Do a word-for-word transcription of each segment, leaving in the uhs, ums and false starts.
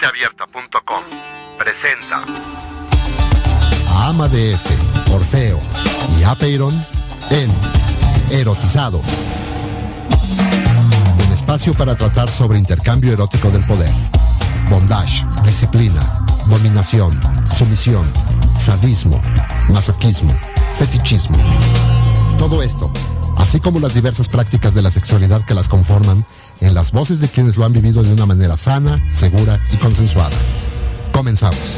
mente abierta punto com presenta a Ama D F, Orfeo y Apeiron en Erotizados, un espacio para tratar sobre intercambio erótico del poder, bondage, disciplina, dominación, sumisión, sadismo, masoquismo, fetichismo. Todo esto, así como las diversas prácticas de la sexualidad que las conforman, en las voces de quienes lo han vivido de una manera sana, segura y consensuada. Comenzamos.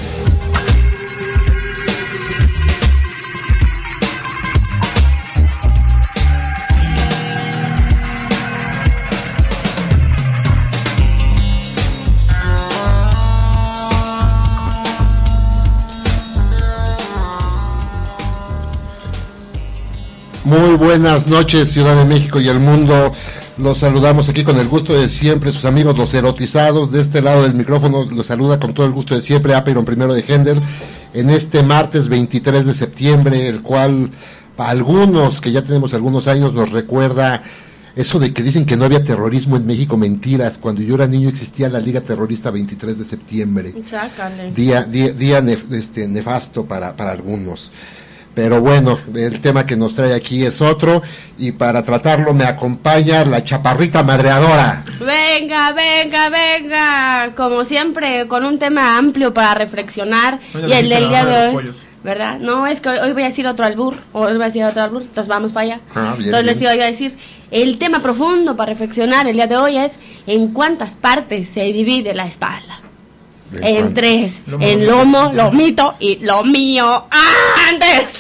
Muy buenas noches, Ciudad de México y el mundo. Los saludamos aquí con el gusto de siempre, sus amigos los erotizados. De este lado del micrófono los saluda con todo el gusto de siempre Apeiron primero de Gender, en este martes veintitrés de septiembre, el cual para algunos que ya tenemos algunos años nos recuerda eso de que dicen que no había terrorismo en México. Mentiras, cuando yo era niño existía la Liga Terrorista veintitrés de septiembre. Chácale. Día, día, día nef, este, nefasto para, para algunos. Pero bueno, el tema que nos trae aquí es otro, y para tratarlo me acompaña la chaparrita madreadora. Venga, venga, venga, como siempre, con un tema amplio para reflexionar. Oye, y el del día de hoy, pollos. ¿verdad? No, es que hoy, hoy voy a decir otro albur, hoy voy a decir otro albur, entonces vamos para allá. Ah, bien, entonces bien. les iba a decir, el tema profundo para reflexionar el día de hoy es en cuántas partes se divide la espalda. En tres, Lomo, en lomo, lomito y lo mío. Antes.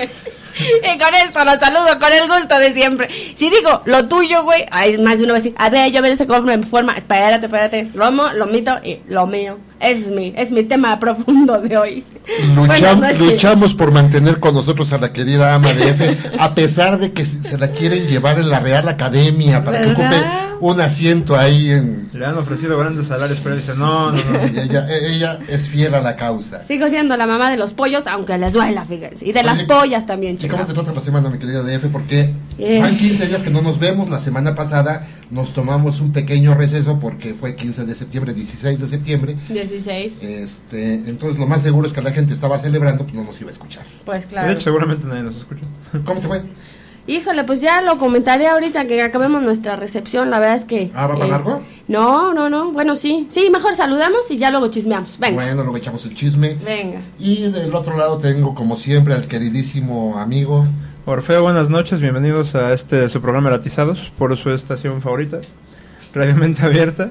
Y con esto los saludo con el gusto de siempre. Si digo lo tuyo, güey, hay más de una vez. A ver, yo me sé cómo me forma. Espérate, espérate. Lomo, lomito y lo mío. Es mi, es mi tema profundo de hoy. Lucham, luchamos por mantener con nosotros a la querida Ama D F, a pesar de que se la quieren llevar en la Real Academia para que ocupe un asiento ahí en... Le han ofrecido grandes salarios, pero dice, no, no, no. ella, ella es fiel a la causa. Sigo siendo la mamá de los pollos, aunque les duela, fíjense. Y de Oye, las pollas también, ¿Y chicos. cómo te trata la semana, mi querida D F? Porque Eh. van quince días que no nos vemos. La semana pasada nos tomamos un pequeño receso porque fue quince de septiembre, dieciséis de septiembre. dieciséis. Este, entonces lo más seguro es que la gente estaba celebrando, pues no nos iba a escuchar. Pues De claro. hecho, seguramente nadie nos escucha. ¿Cómo te fue? Híjole, pues ya lo comentaré ahorita que acabemos nuestra recepción. La verdad es que... Ah, ¿va para eh, largo? No, no, no. Bueno, sí. Sí, mejor saludamos y ya luego chismeamos. Venga. Bueno, luego echamos el chisme. Venga. Y del otro lado tengo, como siempre, al queridísimo amigo. Orfeo, buenas noches, bienvenidos a este su programa Erotizados, por su estación favorita, Radio Mente Abierta,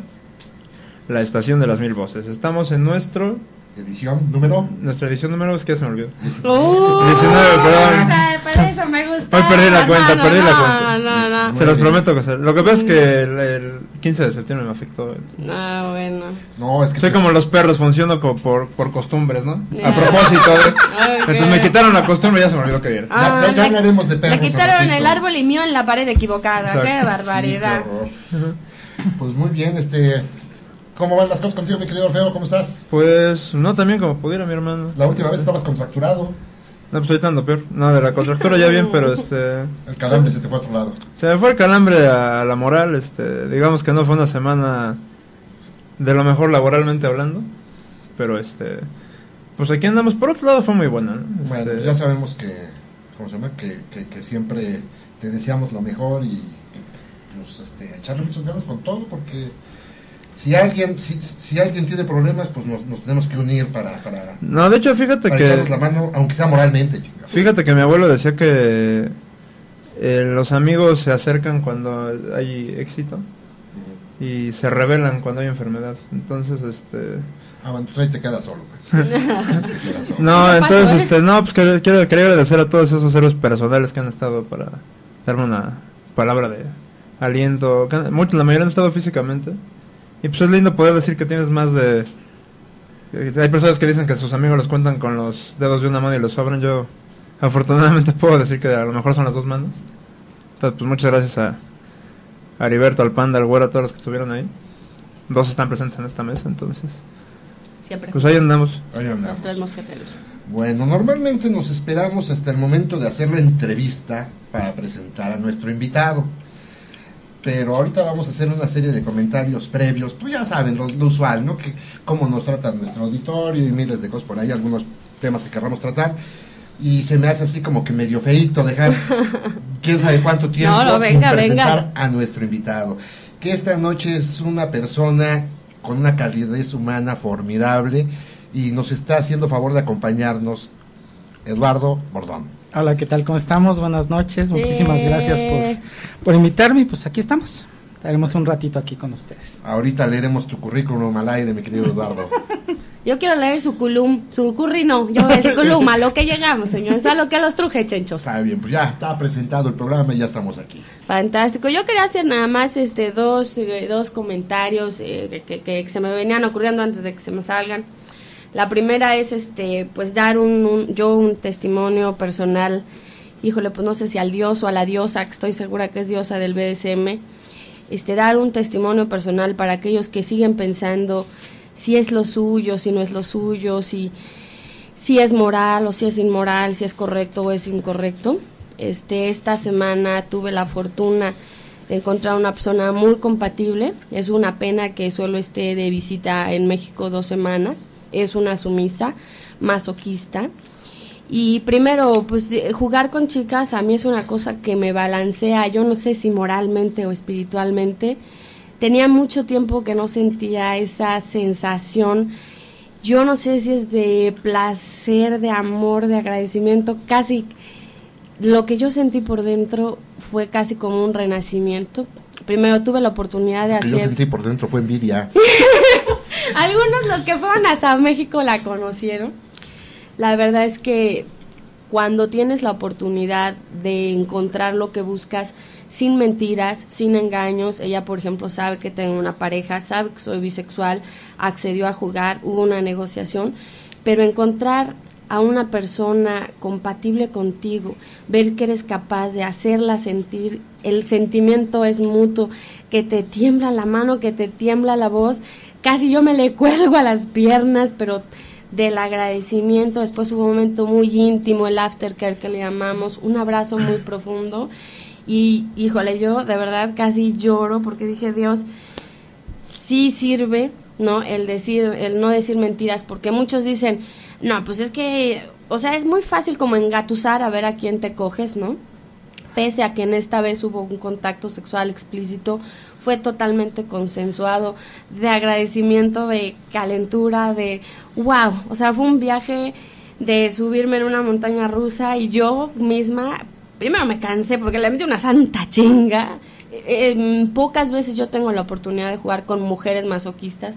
la estación de las mil voces. Estamos en nuestro Edición número. nuestra edición número, es que ya se me olvidó. Uh, diecinueve, perdón. ay, Para eso me gusta. Hoy perdí la cuenta, perdí la no, cuenta. No, no, Muy Se los bien. prometo que se... Lo que pasa es que el, el quince de septiembre me afectó. no. Ah, bueno. No, es que Soy como los perros, funciono co- por, por costumbres, ¿no? Ya. A propósito, ¿eh? Ok. Entonces me quitaron la costumbre y ya se me olvidó que era. Ah, Ya- ya- ya le- hablaremos de perros Le quitaron al ratito. el árbol y mío en la pared equivocada. Exacto. Qué barbaridad. Sí, qué horror. Pues muy bien, este. ¿Cómo van las cosas contigo, mi querido Orfeo? ¿Cómo estás? Pues no tan bien como pudiera, mi hermano. La última vez estabas contracturado. No, pues ahorita ando peor. No, de la contractura ya bien, pero este... El calambre se te fue a otro lado. Se me fue el calambre a la moral, este... Digamos que no fue una semana de lo mejor laboralmente hablando. Pero este... Pues aquí andamos. Por otro lado fue muy buena, ¿no? Bueno, Este, ya sabemos que, ¿cómo se llama? Que, que, que siempre te deseamos lo mejor y pues este, echarle muchas ganas con todo, porque si alguien si, si alguien tiene problemas, pues nos, nos tenemos que unir para, para, No, de hecho, fíjate para que... echarnos la mano, aunque sea moralmente, chingada. Fíjate que mi abuelo decía que eh, los amigos se acercan cuando hay éxito y se rebelan cuando hay enfermedad. Entonces, este... Ah, bueno, entonces ahí te quedas solo. Güey. Te quedas solo. No, ¿Qué entonces, pasó, eh? este, no, pues que- quiero, quería agradecer a todos esos héroes personales que han estado para darme una palabra de aliento. Que han- muchos, la mayoría han estado físicamente. Y pues es lindo poder decir que tienes más de... que hay personas que dicen que sus amigos los cuentan con los dedos de una mano y los sobran. Yo, afortunadamente, puedo decir que a lo mejor son las dos manos. Entonces, pues muchas gracias a a Heriberto, al Panda, al Güero, a todos los que estuvieron ahí. Dos están presentes en esta mesa, entonces... Siempre. Pues ahí andamos. Ahí andamos. Los tres mosqueteros. Bueno, normalmente nos esperamos hasta el momento de hacer la entrevista para presentar a nuestro invitado. pero ahorita vamos a hacer una serie de comentarios previos, pues ya saben, lo, lo usual, ¿no? Que cómo nos tratan nuestro auditorio y miles de cosas por ahí, algunos temas que querramos tratar, y se me hace así como que medio feíto dejar quién sabe cuánto tiempo no, no, sin venga, presentar venga. a nuestro invitado, que esta noche es una persona con una calidez humana formidable y nos está haciendo favor de acompañarnos, Eduardo Bordón. Hola, ¿qué tal? ¿Cómo estamos? Buenas noches, muchísimas Eh. gracias por, por invitarme y pues aquí estamos, estaremos un ratito aquí con ustedes. Ahorita leeremos tu currículum al aire, mi querido Eduardo. Yo quiero leer su culum, su curri no, yo voy a decir culum, a lo que llegamos, señores, a lo que los truje, chenchos. Está bien, pues ya está presentado el programa y ya estamos aquí. Fantástico. Yo quería hacer nada más este dos, eh, dos comentarios eh, que, que, que se me venían ocurriendo antes de que se me salgan. La primera es este pues dar un, un yo un testimonio personal. Híjole, pues no sé si al dios o a la diosa, que estoy segura que es diosa del B D S M. Este dar un testimonio personal para aquellos que siguen pensando si es lo suyo, si no es lo suyo, si si es moral o si es inmoral, si es correcto o es incorrecto. Este, esta semana tuve la fortuna de encontrar una persona muy compatible. Es una pena que solo esté de visita en México dos semanas. Es una sumisa, masoquista. Y primero, pues jugar con chicas a mí es una cosa que me balancea, yo no sé si moralmente o espiritualmente. Tenía mucho tiempo que no sentía esa sensación. Yo no sé si es de placer, de amor, de agradecimiento, casi... Lo que yo sentí por dentro fue casi como un renacimiento. Primero tuve la oportunidad de Lo que hacer... yo sentí por dentro fue envidia. Algunos, los que fueron hasta México, la conocieron. La verdad es que cuando tienes la oportunidad de encontrar lo que buscas sin mentiras, sin engaños, ella por ejemplo sabe que tengo una pareja, sabe que soy bisexual, accedió a jugar, hubo una negociación, pero encontrar a una persona compatible contigo, ver que eres capaz de hacerla sentir, el sentimiento es mutuo, que te tiembla la mano, que te tiembla la voz, casi yo me le cuelgo a las piernas, pero del agradecimiento. Después hubo un momento muy íntimo, el aftercare que le llamamos, un abrazo muy profundo, y híjole, yo de verdad casi lloro porque dije, Dios, sí sirve, ¿no? El decir, el no decir mentiras, porque muchos dicen, no, pues es que, o sea, es muy fácil como engatusar a ver a quién te coges, ¿no? Pese a que en esta vez hubo un contacto sexual explícito, fue totalmente consensuado, de agradecimiento, de calentura, de wow, o sea, fue un viaje de subirme en una montaña rusa y yo misma, primero me cansé porque le metí una santa chinga. Eh, pocas veces yo tengo la oportunidad de jugar con mujeres masoquistas.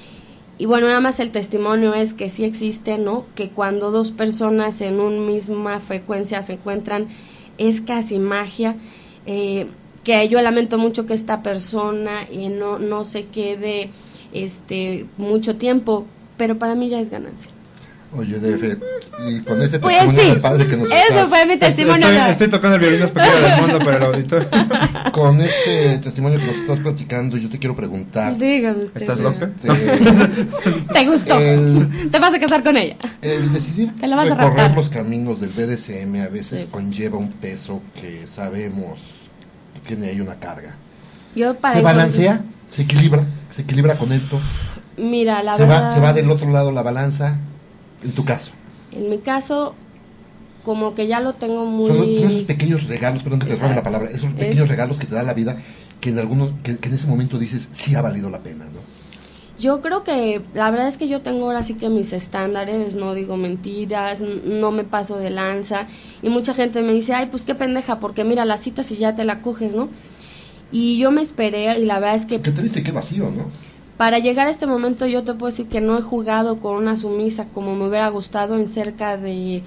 Y bueno, nada más el testimonio es que sí existe, ¿no? Que cuando dos personas en una misma frecuencia se encuentran, es casi magia. Eh, que yo lamento mucho que esta persona eh, no, no se quede este mucho tiempo, pero para mí ya es ganancia. Oye, D F, y con este Pues testimonio sí, tan padre que nos eso estás- fue mi testimonio. Estoy, estoy tocando el violín más pequeño del mundo para el auditorio. Con este testimonio que nos estás platicando, yo te quiero preguntar. Dígame usted. ¿Estás señor. loca? este, ¿Te gustó? El- Te vas a casar con ella. El decidir Te la vas a recorrer raptar. los caminos del B D S M a veces Sí. conlleva un peso que sabemos que tiene ahí una carga. Yo para ¿Se encontrar- balancea? ¿Se equilibra? ¿Se equilibra con esto? Mira, la ¿Se, verdad. va, ¿Se va del otro lado la balanza? En tu caso. En mi caso, como que ya lo tengo muy. Son, son esos pequeños regalos, perdón que te robe la Exacto. palabra, esos Es- pequeños regalos que te da la vida que en algunos, que, que en ese momento dices, sí ha valido la pena, ¿no? Yo creo que la verdad es que yo tengo ahora sí que mis estándares, no digo mentiras, n- no me paso de lanza, y mucha gente me dice, ay, pues qué pendeja, porque mira, la citas y ya te la coges, ¿no? Y yo me esperé, y la verdad es que Qué triste, qué vacío, ¿no? para llegar a este momento yo te puedo decir que no he jugado con una sumisa como me hubiera gustado en cerca de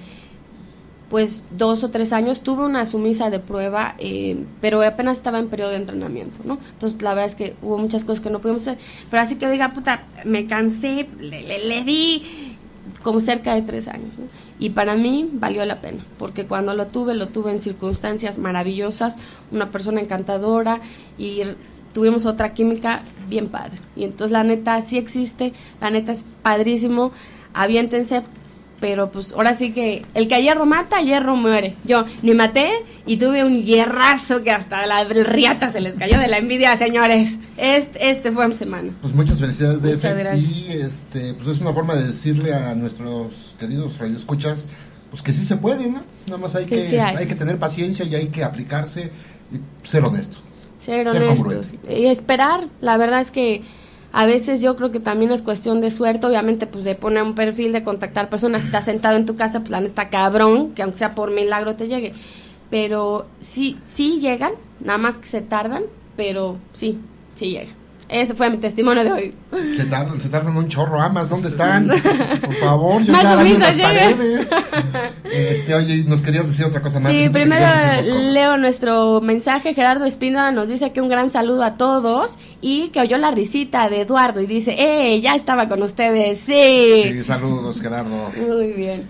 pues dos o tres años. Tuve una sumisa de prueba, eh, pero apenas estaba en periodo de entrenamiento, ¿no? Entonces la verdad es que hubo muchas cosas que no pudimos hacer, pero así que diga, puta, me cansé, le, le, le di como cerca de tres años, ¿no? Y para mí valió la pena, porque cuando lo tuve, lo tuve en circunstancias maravillosas, una persona encantadora, y tuvimos otra química bien padre. Y entonces la neta sí existe, la neta es padrísimo, aviéntense, pero pues ahora sí que el que a hierro mata, a hierro muere. Yo ni maté y tuve un hierrazo que hasta la riata se les cayó de la envidia, señores. Este, este fue mi semana. Pues muchas felicidades, D F. Muchas gracias. Y este, pues es una forma de decirle a nuestros queridos radioescuchas, pues que sí se puede, ¿no? Nada más hay Que que, sí hay. hay que tener paciencia y hay que aplicarse y ser honesto. Ser Ser honestos congruente. y esperar. La verdad es que a veces yo creo que también es cuestión de suerte, obviamente pues de poner un perfil, de contactar personas. Si estás sentado en tu casa, pues la neta cabrón, que aunque sea por milagro te llegue. Pero sí, sí llegan, nada más que se tardan, pero sí, sí llegan. Ese fue mi testimonio de hoy. Se tardan, se tardan un chorro, amas, ¿dónde están? Por favor, yo Más ya araño sumisas, las llega. paredes. Este, oye, nos querías decir otra cosa más. Sí, Dijiste que primero querías decir dos cosas. leo nuestro mensaje. Gerardo Espíndola nos dice que un gran saludo a todos y que oyó la risita de Eduardo y dice, ¡eh! Ya estaba con ustedes, sí. Sí, saludos, Gerardo. Muy bien.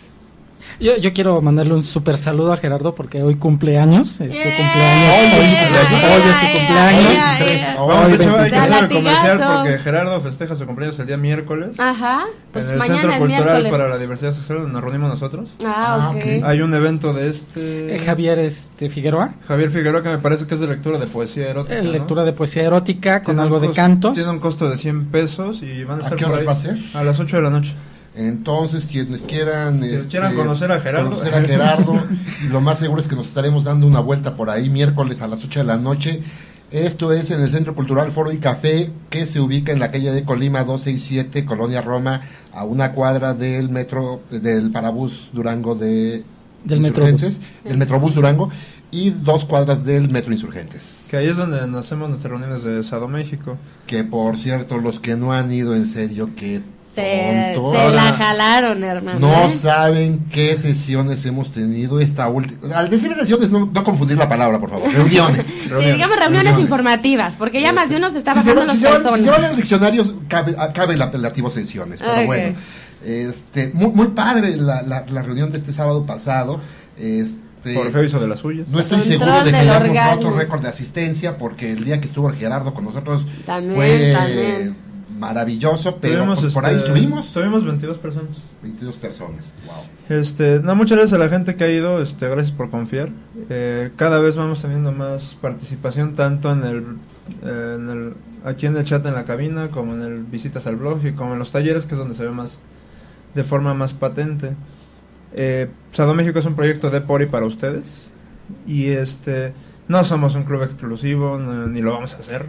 Yo, yo quiero mandarle un super saludo a Gerardo porque hoy cumpleaños, es su Yeah. cumpleaños, Hoy, hoy, yeah, hoy es su yeah, cumpleaños. yeah, veintitrés. yeah. Oh, Vamos, de hecho, hay que veintitrés. hacer el Latigazo. comercial porque Gerardo festeja su cumpleaños el día miércoles. Ajá, pues en el mañana Centro el Cultural miércoles. para la Diversidad Sexual donde nos reunimos nosotros. Ah, Ah, ok. ok. Hay un evento de este... Eh, Javier este, Figueroa, Javier Figueroa, que me parece que es de lectura de poesía erótica, eh, ¿no? lectura de poesía erótica con Tiene algo un de costo- cantos. Tiene un costo de cien pesos y van a ¿A estar qué por horas ahí va a ser? a las ocho de la noche. Entonces, quienes quieran, Quienes este, quieran conocer a Gerardo. conocer a Gerardo, y lo más seguro es que nos estaremos dando una vuelta por ahí miércoles a las ocho de la noche. Esto es en el Centro Cultural Foro y Café, que se ubica en la calle de Colima doscientos sesenta y siete, Colonia Roma, a una cuadra del metro, del Parabús Durango de Del Insurgentes, Metrobús. del Metrobús Durango, y dos cuadras del Metro Insurgentes. Que ahí es donde nos hacemos nuestras reuniones de Sado México. Que por cierto, los que no han ido en serio, que Se, tontos. se la jalaron, hermano. No ¿eh? saben qué sesiones hemos tenido esta última. Al decir sesiones, no, no confundir la palabra, por favor. Reuniones. Sí, digamos reuniones Reuniones. informativas, porque ya más de uno se está Si se, bajando va- los si se van- calzones. si se van a los diccionarios, cabe, ah, cabe el apelativo sesiones. Pero Ok. bueno, este, muy, muy padre la, la, la reunión de este sábado pasado. Este, Orfeo hizo de las suyas. no estoy Control seguro de que del hayamos orgasmo. roto récord de asistencia, porque el día que estuvo Gerardo con nosotros También, fue también. maravilloso, pero Tuvimos, pues, por este, ahí estuvimos. Tuvimos veintidós personas. veintidós personas. Wow. Este, no, muchas gracias a la gente que ha ido, este, gracias por confiar. Eh, cada vez vamos teniendo más participación tanto en el, eh, en el, aquí en el chat en la cabina, como en el visitas al blog y como en los talleres, que es donde se ve más, de forma más patente. Eh, Sado México es un proyecto de por y para ustedes y este, no somos un club exclusivo, no, ni lo vamos a hacer.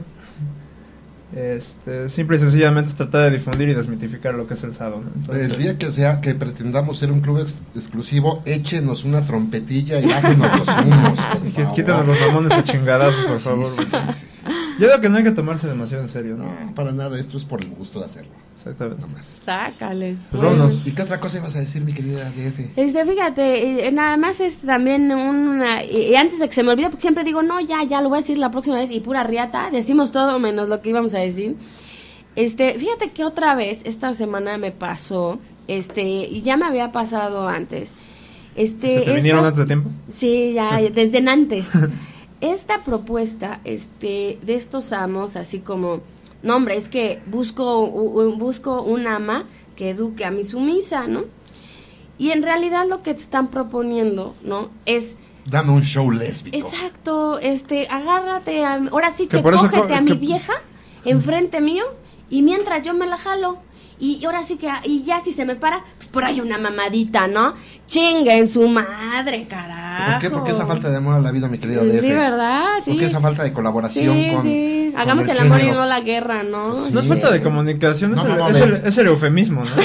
Este, simple y sencillamente es tratar de difundir y desmitificar lo que es el Sado, ¿no? Entonces, El día que sea que pretendamos ser un club ex- exclusivo, échenos una trompetilla y bájenos los humos. por Quí- favor. Quítanos los mamones a chingadazos, por favor. Sí, sí, sí, sí. Yo creo que no hay que tomarse demasiado en serio, ¿no? No, para nada, esto es por el gusto de hacerlo. Exactamente. Nada más. Sácale. Pues Bueno. vámonos. ¿Y qué otra cosa ibas a decir, mi querida D F? Este, fíjate, eh, nada más es también una... Y y antes de que se me olvide, porque siempre digo, no, ya, ya, lo voy a decir la próxima vez, y pura riata, decimos todo menos lo que íbamos a decir. Este, fíjate que otra vez, esta semana me pasó, este, y ya me había pasado antes. Este, ¿Se te vinieron estas- antes de tiempo? Sí, ya, desde antes. Esta propuesta, este, de estos amos, así como, no hombre, es que busco, u- u- busco un ama que eduque a mi sumisa, ¿no? Y en realidad lo que te están proponiendo, ¿no? Es, Dame un show lésbico. exacto, este, agárrate, a, ahora sí Que que, por eso cógete co- a mi que- vieja enfrente mío y mientras yo me la jalo. Y ahora sí que, y ya si se me para, pues por ahí una mamadita, ¿no? Chinga en su madre, carajo. ¿Por qué? Porque esa falta de amor a la vida, mi querida D F. Sí, ¿verdad? Sí. Porque esa falta de colaboración Sí, con. sí. con Hagamos el, amor y género. no la guerra, ¿no? Sí. No es falta de comunicación, es, No, no, el, no, es, de- el, es el eufemismo, ¿no?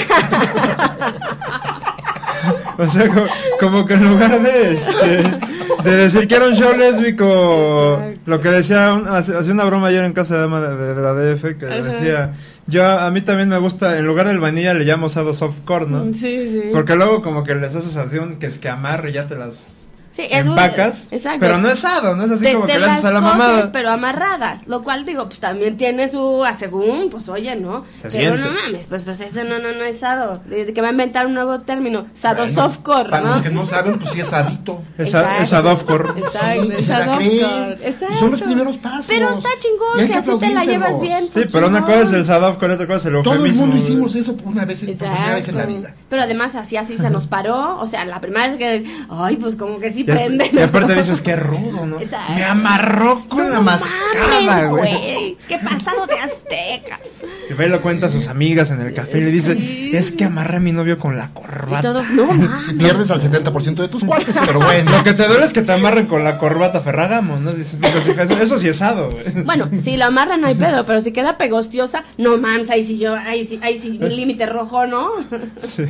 O sea, co- como, que en lugar de este, de decir que era un show lésbico, Exacto. lo que decía, un- hace- hacía una broma ayer en casa de, Ama de, de la D F, que Ajá. decía, yo a mí también me gusta, en lugar del vainilla le llamo usado softcore, ¿no? Sí, sí. Porque luego como que les haces así un que es que amarre y ya te las... Sí, es un- empacas, exacto. pero no es sado, no es así Te- como te que le haces las a la coges, mamada. pero amarradas, lo cual digo, pues también tiene su, a según, pues oye, ¿no? Se pero siente. no mames, pues pues eso no, no, no es sado. Desde que va a inventar un nuevo término, sado Bueno, softcore, para ¿no? los que no saben, pues sí es adito. Es, a- es adofcore. Exacto, Sí, es se la adofcore, creen. exacto. Y son los primeros pasos. Pero está Y chingón, hay si que así te la aplaudírselos. llevas bien. Sí, pues pero una chingón. cosa es el sadofcore, otra cosa es el eufemismo. Todo el mundo güey. hicimos eso por una vez, por primera vez en la vida. Pero además así así se nos paró, o sea, la primera vez que, ay, pues como que sí Y, prende. y aparte dices, qué rudo, ¿no? Exacto. Me amarró con No la mascada, mames, güey. Qué pasado de azteca. Y ve y lo cuenta a sus amigas en el café y le dice, Sí. es que amarré a mi novio con la Y corbata. todos, no mames. Pierdes al setenta por ciento de tus cuates, pero bueno. Lo que te duele es que te amarren con la corbata Ferragamo, ¿no? Dices, pues, eso, eso sí es sado, güey. Bueno, si lo amarran no hay pedo, pero si queda pegostiosa, no mames, ahí sí yo, ahí sí, ahí sí, un límite rojo, ¿no? Sí.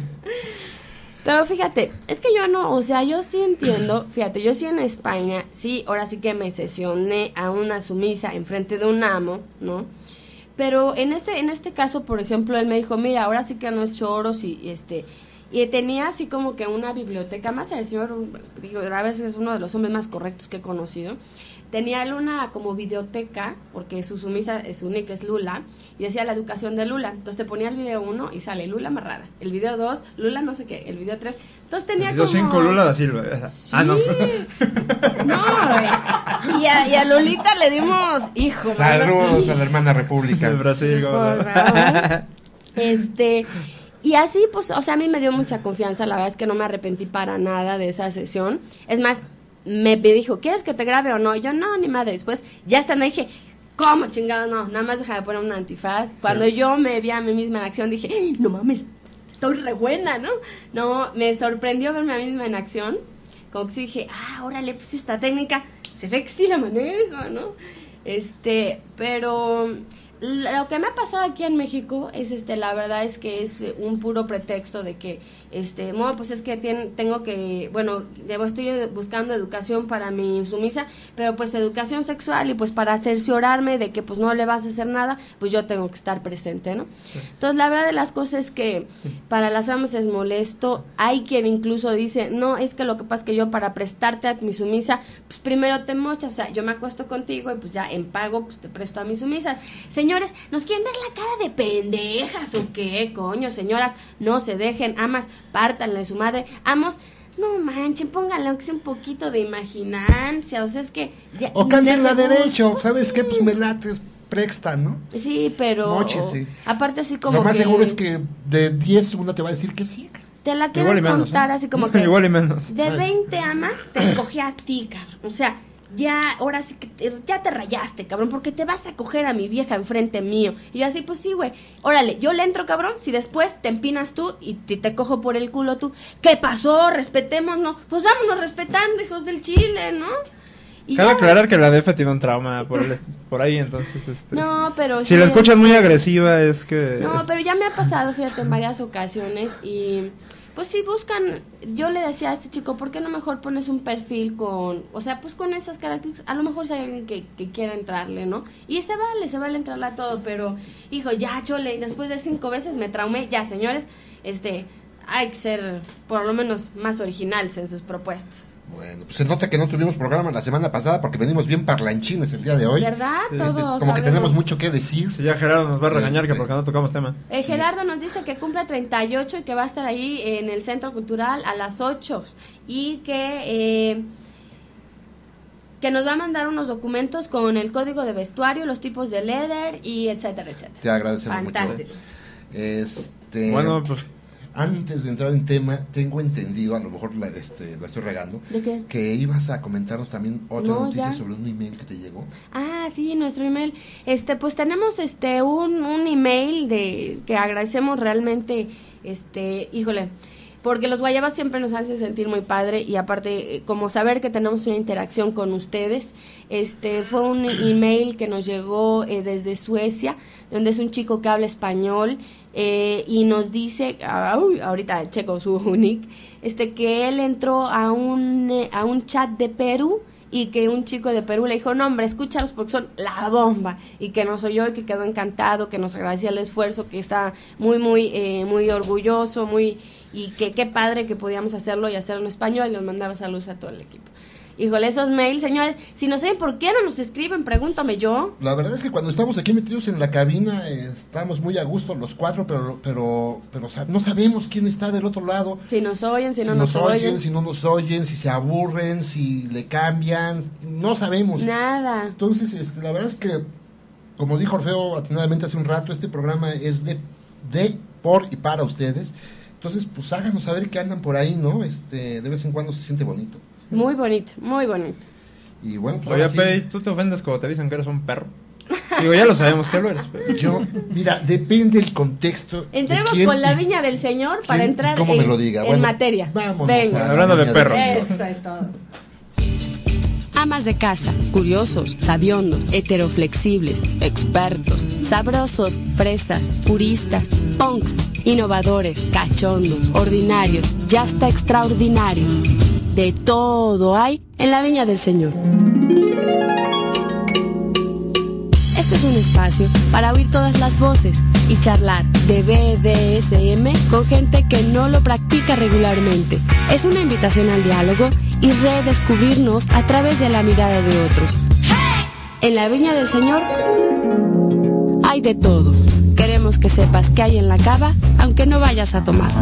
Pero fíjate, es que yo no, o sea, yo sí entiendo, fíjate, yo sí en España, sí, ahora sí que me sesioné a una sumisa enfrente de un amo, ¿no? Pero en este, en este caso, por ejemplo, él me dijo, mira, ahora sí que no es choros y, y este, y tenía así como que una biblioteca, más el señor, digo, a veces es uno de los hombres más correctos que he conocido. Tenía él una como videoteca, porque su sumisa, su nick es Lula, y decía la educación de Lula. Entonces te ponía el video uno y sale Lula amarrada. El video dos, Lula no sé qué. El video tres. Entonces tenía Yo como... cinco Lula da Silva. esa. Sí. Ah, no. No, güey. Y a, y a Lolita le dimos, hijo. Saludos a la hermana De República. Brasil, Por como- favor. Este, y así, pues, o sea, a mí me dio mucha confianza. La verdad es que no me arrepentí para nada de esa sesión. Es más, me dijo, ¿quieres que te grabe o no? Y yo, no, ni madre. Después, ya hasta me dije, ¿cómo chingado? No, nada más deja de poner un antifaz. Cuando yo me vi a mí misma en acción, dije, ¡ay, no mames, estoy re buena, ¿no? No, me sorprendió verme a mí misma en acción. Como que sí dije, ah, órale, pues esta técnica, se ve que sí la manejo, ¿no? Este, pero lo que me ha pasado aquí en México es, este, la verdad es que es un puro pretexto de que, este, no, pues es que tien, tengo que, bueno, debo, estoy buscando educación para mi sumisa, pero pues educación sexual y pues para cerciorarme de que pues no le vas a hacer nada, pues yo tengo que estar presente, ¿no? Sí. Entonces la verdad de las cosas es que para las amas es molesto. Hay quien incluso dice, no, es que lo que pasa es que yo para prestarte a mi sumisa, pues primero te mochas, o sea, yo me acuesto contigo y pues ya en pago pues te presto a mis sumisas. Señores, ¿nos quieren ver la cara de pendejas o qué, coño? Señoras, no se dejen, amas, pártanle su madre, amos, no manchen, pónganle aunque sea un poquito de imaginancia, o sea, es que... Ya, O cántenla de derecho, pues, ¿sabes sí. qué? Pues me lates, presta, ¿no? Sí, pero... Móchese. Aparte así como Lo más que... seguro es que de diez una te va a decir que sí. Te la quiero Igual y menos, contar ¿eh? así como que... Igual y menos. De veinte amas te escogí a ti, cabrón. O sea, ya, ahora sí que te, ya te rayaste, cabrón, porque te vas a coger a mi vieja enfrente mío. Y yo así, pues sí, güey. Órale, yo le entro, cabrón, si después te empinas tú y te, te cojo por el culo tú. ¿Qué pasó? Respetémonos. Pues vámonos respetando, hijos del Chile, ¿no? Y Cabe ya. aclarar que la D F tiene un trauma por, el, por ahí, entonces, este... No, pero Si sí, la escuchas muy agresiva es que... No, pero ya me ha pasado, fíjate, en varias ocasiones y pues si buscan, yo le decía a este chico, ¿por qué no mejor pones un perfil con, o sea, pues con esas características? A lo mejor si hay alguien que, que quiera entrarle, ¿no? Y se vale, se vale entrarle a todo, pero, hijo, ya, chole, después de cinco veces me traumé, ya, señores, este, hay que ser por lo menos más originales en sus propuestas. Bueno, pues se nota que no tuvimos programa la semana pasada porque venimos bien parlanchines el día de hoy. ¿Verdad? Sí, Todos Este, como que sabemos. tenemos mucho que decir. Si ya Gerardo nos va a regañar Este. que porque no tocamos tema. Eh, Gerardo nos dice que cumple treinta y ocho y que va a estar ahí en el Centro Cultural a las ocho y que eh, que nos va a mandar unos documentos con el código de vestuario, los tipos de leather y etcétera, etcétera. Te agradecemos Fantástico. mucho. Este, Bueno, pues... antes de entrar en tema, tengo entendido, a lo mejor la, este, la estoy regando, ¿De qué? que ibas a comentarnos también otra No, noticia ya. sobre un email que te llegó. Ah, sí, nuestro email. Este, pues tenemos este un, un email de que agradecemos realmente, este, híjole, porque los guayabas siempre nos hacen sentir muy padre y aparte eh, como saber que tenemos una interacción con ustedes. Este fue un email que nos llegó eh, desde Suecia, donde es un chico que habla español eh, y nos dice, ah, uy, ahorita checo su nick, este que él entró a un eh, a un chat de Perú y que un chico de Perú le dijo, no hombre, escúchalos porque son la bomba, y que nos oyó y que quedó encantado, que nos agradecía el esfuerzo, que está muy, muy, eh, muy orgulloso, muy, y que qué padre que podíamos hacerlo y hacerlo en español, y nos mandaba saludos a todo el equipo. Híjole, esos mails, señores, si no saben por qué no nos escriben, pregúntame yo. La verdad es que cuando estamos aquí metidos en la cabina, eh, estamos muy a gusto los cuatro, pero pero pero sab- no sabemos quién está del otro lado. Si nos oyen, si, Si no nos nos, oyen, oyen. si no nos oyen, si se aburren, si le cambian, no sabemos. Nada. Entonces, este, la verdad es que, como dijo Orfeo atinadamente hace un rato, este programa es de, de, por y para ustedes. Entonces, pues háganos saber que andan por ahí, ¿no? Este, de vez en cuando se siente bonito. Muy bonito, muy bonito. Y bueno, pues Oye, ahora sí, Pei, ¿tú te ofendes cuando te dicen que eres un perro? Digo, ya lo sabemos que lo eres, pero... yo, mira, depende el contexto. de Entremos quién con la y viña del Señor para quién y entrar cómo en, me lo diga. en Bueno, materia. vámonos Venga. a- Hablando de Viña perros. Señor. Eso es todo. Amas de casa, curiosos, sabiondos, heteroflexibles, expertos, sabrosos, fresas, puristas, punks, innovadores, cachondos, ordinarios y hasta extraordinarios. De todo hay en la Viña del Señor. Este es un espacio para oír todas las voces y charlar de B D S M con gente que no lo practica regularmente. Es una invitación al diálogo y redescubrirnos a través de la mirada de otros. En la Viña del Señor hay de todo. Queremos que sepas qué hay en la cava, aunque no vayas a tomarla.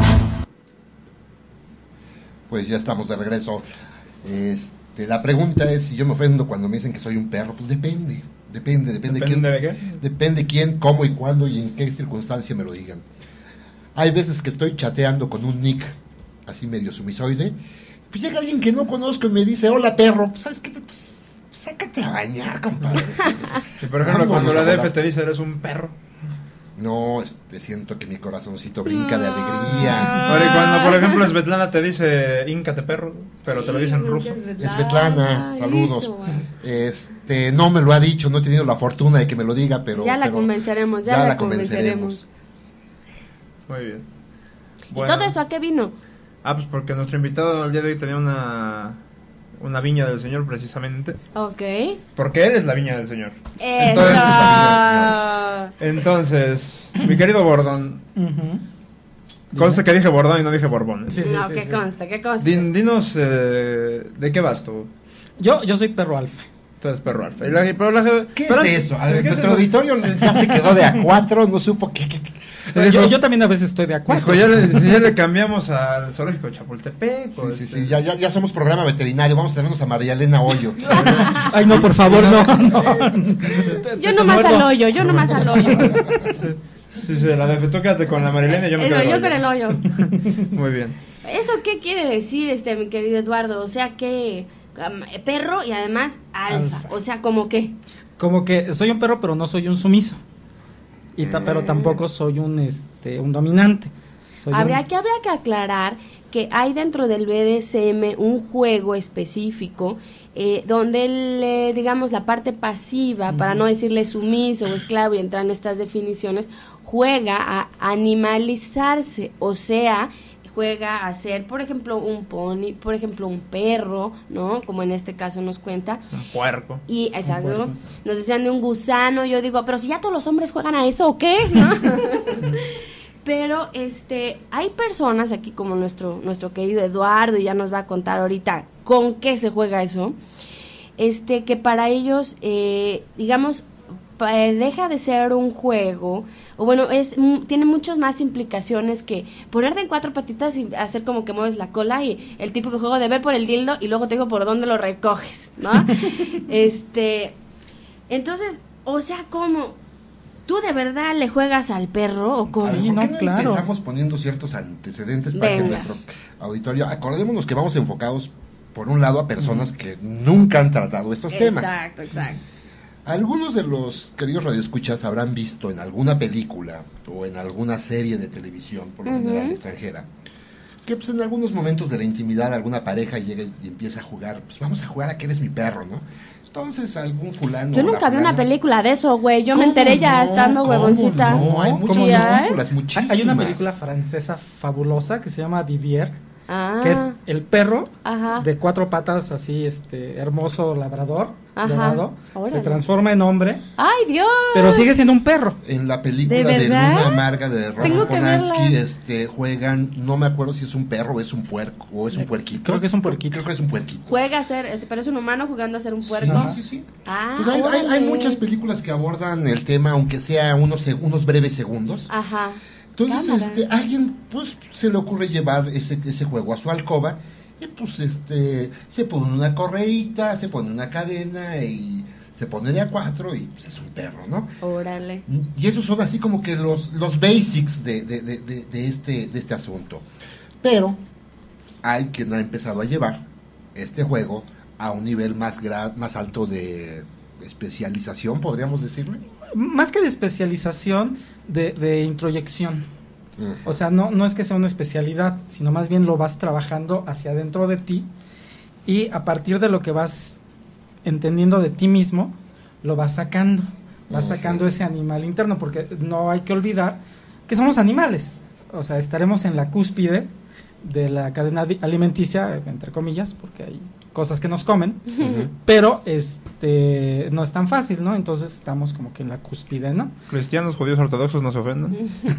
Pues ya estamos de regreso. Este, la pregunta es si yo me ofendo cuando me dicen que soy un perro. Pues depende, depende, depende, ¿Depende quién, de qué? depende quién, cómo y cuándo y en qué circunstancia me lo digan. Hay veces que estoy chateando con un nick así medio sumisoide, pues llega alguien que no conozco y me dice, hola perro, pues sabes qué, pues, sácate a bañar, compadre. Si por ejemplo Vámonos cuando la a D F volar. te dice eres un perro. No, este, siento que mi corazoncito brinca de alegría. Ahora, y cuando por ejemplo Svetlana te dice híncate perro, pero te lo dicen Sí, ruso. Svetlana, Svetlana, saludos. eso. Este, no me lo ha dicho, no he tenido la fortuna de que me lo diga, pero Ya la pero convenceremos, ya la convenceremos. Muy bien. ¿Y todo eso a qué vino? Ah, pues porque nuestro invitado el día de hoy tenía una una viña del Señor precisamente. Ok. Porque eres la viña del Señor. Eso. Entonces, mi querido Bordón, Ujú. conste que dije Bordón y no dije Borbón. Sí, sí, No, sí, que sí. conste, que conste. Din- dinos eh, de qué vas tú. Yo, yo soy perro alfa. Tú eres perro alfa. Y la- pero la- ¿Qué pero- es eso? A ver, ¿qué es nuestro eso? auditorio ya se quedó de a cuatro, no supo qué. qué- qué- Yo, yo también a veces estoy de acuerdo. Dijo, ya le, si ya le cambiamos al zoológico de Chapultepec. Sí, o sí, este- sí, ya, ya, ya somos programa veterinario, vamos a tenernos a María Elena Hoyo. Ay, no, por favor, no. no. Yo nomás al hoyo, yo nomás al hoyo. Dice la D F, tú quédate con la Marilena y yo me Eso, quedo yo con el hoyo. Muy bien. ¿Eso qué quiere decir, este, mi querido Eduardo? O sea, que um, perro y además alfa. Alfa. O sea, ¿como qué? Como que soy un perro, pero no soy un sumiso. Y ta- pero tampoco soy un este un dominante. Soy Habría un- que, habría que aclarar que hay dentro del B D S M un juego específico eh, donde, el, eh, digamos, la parte pasiva, para no decirle sumiso o esclavo y entrar en estas definiciones, juega a animalizarse, o sea, juega a ser, por ejemplo, un pony, por ejemplo, un perro, ¿no? Como en este caso nos cuenta. Un puerco. Y, exacto, puerco. nos decían de un gusano, yo digo, pero si ya todos los hombres juegan a eso, ¿o qué? ¿No? Pero, este, hay personas aquí como nuestro, nuestro querido Eduardo, y ya nos va a contar ahorita con qué se juega eso, este, que para ellos, eh, digamos, pa- deja de ser un juego, o bueno, es mu- tiene muchas más implicaciones que ponerte en cuatro patitas y hacer como que mueves la cola, y el típico juego de ve por el dildo y luego te digo por dónde lo recoges, ¿no? este, entonces, o sea, ¿cómo? ¿Tú de verdad le juegas al perro o cómo? A ver, Sí, ¿por qué no, no claro. empezamos poniendo ciertos antecedentes para que Venga. nuestro auditorio, acordémonos que vamos enfocados, por un lado, a personas que nunca han tratado estos temas. Exacto, exacto. Algunos de los queridos radioescuchas habrán visto en alguna película o en alguna serie de televisión, por lo Ujú. general extranjera, que pues en algunos momentos de la intimidad alguna pareja llega y empieza a jugar, pues vamos a jugar a que eres mi perro, ¿no? Entonces algún fulano... Yo o la nunca vi una fulana- película de eso, güey. Yo me ¿Cómo enteré ya no? estando ¿Cómo huevoncita. no? Hay muchas Sí, ¿eh? películas, Hay- muchísimas. Hay una película francesa fabulosa que se llama Didier, Ah. que es el perro Ajá. de cuatro patas, así, este, hermoso labrador, Ajá. dorado, Órale. se transforma en hombre, ¡Ay, Dios! pero sigue siendo un perro. En la película ¿De de, verdad? Luna Amarga de Tengo Roman que Polanski, verla. este, juegan, no me acuerdo si es un perro o es un puerco, o es un puerquito. Creo que es un puerquito. Creo que es un puerquito. Juega a ser, es- pero es un humano jugando a ser un puerco. Sí, sí, sí. Ah, Pues hay, hay- hay órale. muchas películas que abordan el tema, aunque sea unos, seg- unos breves segundos. Ajá. Entonces, Cámara. este, alguien, pues, se le ocurre llevar ese, ese juego a su alcoba, y pues, este, se pone una correíta, se pone una cadena, y se pone de a cuatro, y pues es un perro, ¿no? Órale. Y esos son así como que los, los basics de, de, de, de, de este, de este asunto. Pero hay quien ha empezado a llevar este juego a un nivel más, gra- más alto de especialización, podríamos decirle. Más que de especialización, de, de introyección. Ujú. O sea, no, no es que sea una especialidad, sino más bien lo vas trabajando hacia adentro de ti y a partir de lo que vas entendiendo de ti mismo, lo vas sacando. Vas Ujú. sacando ese animal interno, porque no hay que olvidar que somos animales. O sea, estaremos en la cúspide de la cadena di- alimenticia, entre comillas, porque hay cosas que nos comen, Ujú. pero este no es tan fácil, ¿no? Entonces estamos como que en la cúspide, ¿no? Cristianos, judíos, ortodoxos no se ofendan.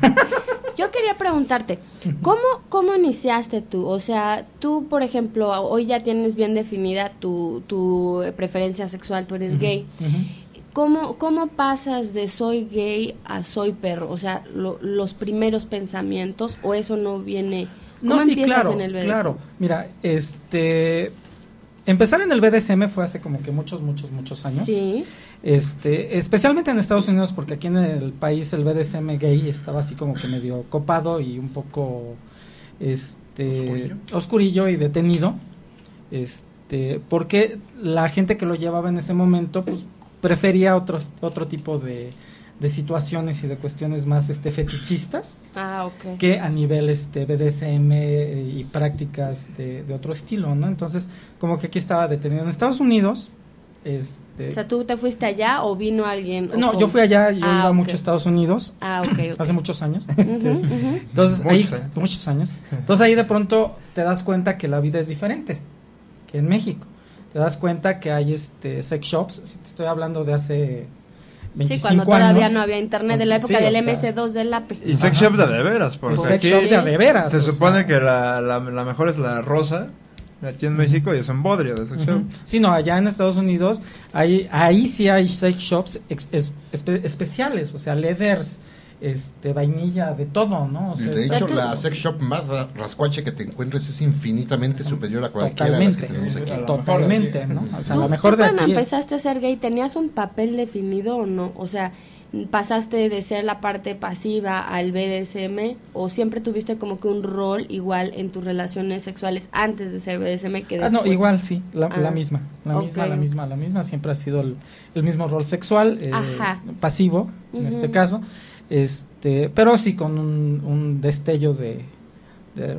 Yo quería preguntarte, ¿cómo, ¿cómo iniciaste tú? O sea, tú, por ejemplo, hoy ya tienes bien definida tu, tu preferencia sexual, tú eres gay. Ujú. ¿Cómo, ¿Cómo pasas de soy gay a soy perro? O sea, lo- los primeros pensamientos, o eso no viene... ¿Cómo No, sí, empiezas claro, en el B D S M? claro. Mira, este... Empezar en el B D S M fue hace como que muchos, muchos, muchos años. Sí. Este, especialmente en Estados Unidos, porque aquí en el país el B D S M gay estaba así como que medio copado y un poco este Oscurillo. oscurillo y detenido. Este, porque la gente que lo llevaba en ese momento pues prefería otros otro tipo de, de situaciones y de cuestiones más este fetichistas Ah, ok. que a nivel este B D S M eh, y prácticas de, de otro estilo, ¿no? Entonces, como que aquí estaba detenido. En Estados Unidos, este... O sea, ¿tú te fuiste allá o vino alguien? o no, cómo? yo fui allá, yo Ah, iba ok. mucho a Estados Unidos, Ah, ok, ok. hace muchos años. Ujú, este, ujú. Entonces, Muchos ahí, años. muchos años. Entonces, ahí de pronto te das cuenta que la vida es diferente que en México. Te das cuenta que hay este sex shops, si te estoy hablando de hace veinticinco Sí, cuando todavía años. no había internet, de la época Sí, del o sea, M S dos del A P E. Y sex shop de de veras, porque Pues sex aquí shop de a de veras, se o supone sea. que la, la, la mejor es la rosa, aquí en México, y es en Bodrio de sex shop. Ujú. Sí, no, allá en Estados Unidos, ahí, ahí sí hay sex shops ex- es- espe- especiales, o sea, leathers, este, vainilla, de todo, ¿no? O Y sea, de está- hecho, la sex shop más ra- rascuache que te encuentres es infinitamente superior a cualquiera de las que totalmente, tenemos aquí. A la totalmente, mejor de ¿no? aquí. O sea, ¿Tú, la mejor tú de cuando aquí es- empezaste a ser gay, tenías un papel definido o no? O sea, ¿pasaste de ser la parte pasiva al B D S M o siempre tuviste como que un rol igual en tus relaciones sexuales antes de ser B D S M que Ah, después? no, igual, sí, la, Ah, la misma, la ok. misma, la misma, la misma, siempre ha sido el, el mismo rol sexual, eh, Ajá. pasivo, en Ujú. este caso, este, pero sí con un, un destello de... de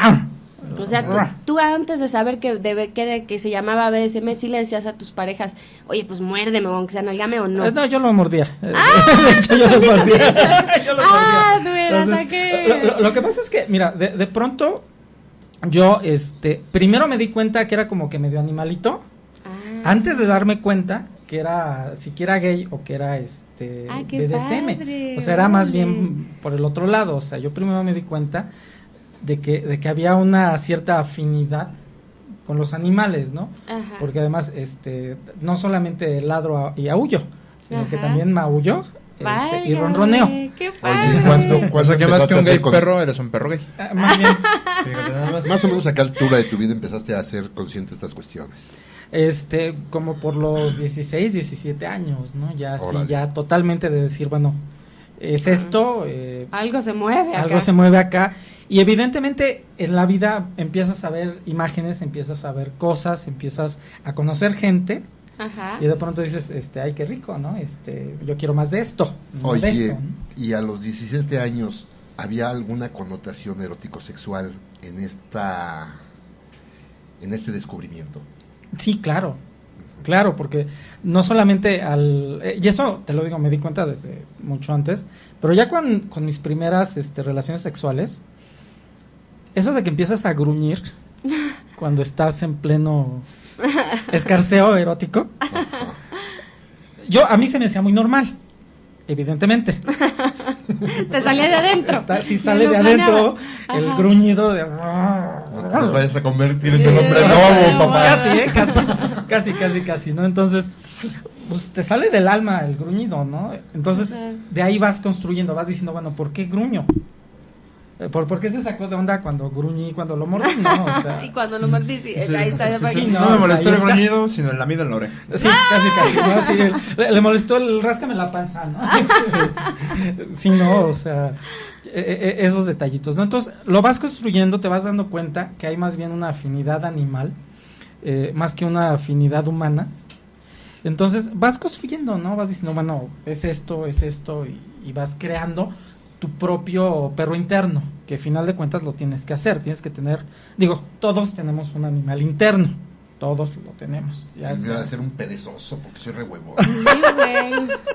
O sea, tú, tú antes de saber que, de, que, que se llamaba B D S M, sí le decías a tus parejas, oye, pues muérdeme, o aunque sea nalgame o no. Eh, no, yo lo mordía. Eh, de hecho, yo los mordía. Yo los Ah, mordía. tú eras Entonces, aquel. Lo, lo- lo que pasa es que, mira, de, de pronto yo, este, primero me di cuenta que era como que medio animalito, Ah. antes de darme cuenta que era siquiera gay o que era este Ay, qué B D S M. padre, O sea, era más órale. bien por el otro lado. O sea, yo primero me di cuenta de que, de que había una cierta afinidad con los animales, ¿no? Ajá. Porque además, este, no solamente ladro a- y aullo, sino que Ajá. también maullo este, y Válgame, ronroneo. ¡Qué Oye, padre! ¿cuándo, O cuándo sea, que más empezaste que a un gay hacer con- perro, eres un perro gay. Ah, más bien, Fíjate nada más. Más o menos a qué altura de tu vida empezaste a ser consciente de estas cuestiones? este, como por los dieciséis, diecisiete años, ¿no? Ya así, Órale. ya totalmente de decir, bueno, es esto, eh, Algo se mueve acá. algo se mueve acá. Y evidentemente en la vida empiezas a ver imágenes, empiezas a ver cosas, empiezas a conocer gente Ajá. y de pronto dices, este, ay, qué rico, ¿no? Este, yo quiero más de esto, no de Oye, esto, ¿no? y a los diecisiete años, ¿había alguna connotación erótico-sexual en esta en este descubrimiento? Sí, claro, claro, porque no solamente al... eh, y eso, te lo digo, me di cuenta desde mucho antes, pero ya con, con mis primeras este, relaciones sexuales, eso de que empiezas a gruñir cuando estás en pleno escarceo erótico, yo a mí se me hacía muy normal, evidentemente. Te salía de adentro. Está, si sale de adentro el gruñido de... No te nos vayas a convertir en Sí, un hombre o lobo, sea, papá. Casi, ¿eh? Casi, casi, casi, casi, ¿no? Entonces, pues te sale del alma el gruñido, ¿no? Entonces, de ahí vas construyendo, vas diciendo, bueno, ¿por qué gruño? ¿Por, ¿Por qué se sacó de onda cuando gruñí, cuando lo mordí? No, o sea... Y cuando lo mordí, sí, es- ahí está. Sí, No, no, me o molestó sea, el ahí está. gruñido, sino el lamido en la oreja. Sí, casi, casi, ¿no? Sí, le, le molestó el ráscame la panza, ¿no? Sí, no, o sea, e- e- esos detallitos, ¿no? Entonces, lo vas construyendo, te vas dando cuenta que hay más bien una afinidad animal, eh, más que una afinidad humana. Entonces, vas construyendo, ¿no? Vas diciendo, bueno, es esto, es esto, y, y vas creando tu propio perro interno, que al final de cuentas lo tienes que hacer, tienes que tener, digo, todos tenemos un animal interno, todos lo tenemos. Ya Me sea- voy a hacer un perezoso porque soy re huevón. Sí, güey.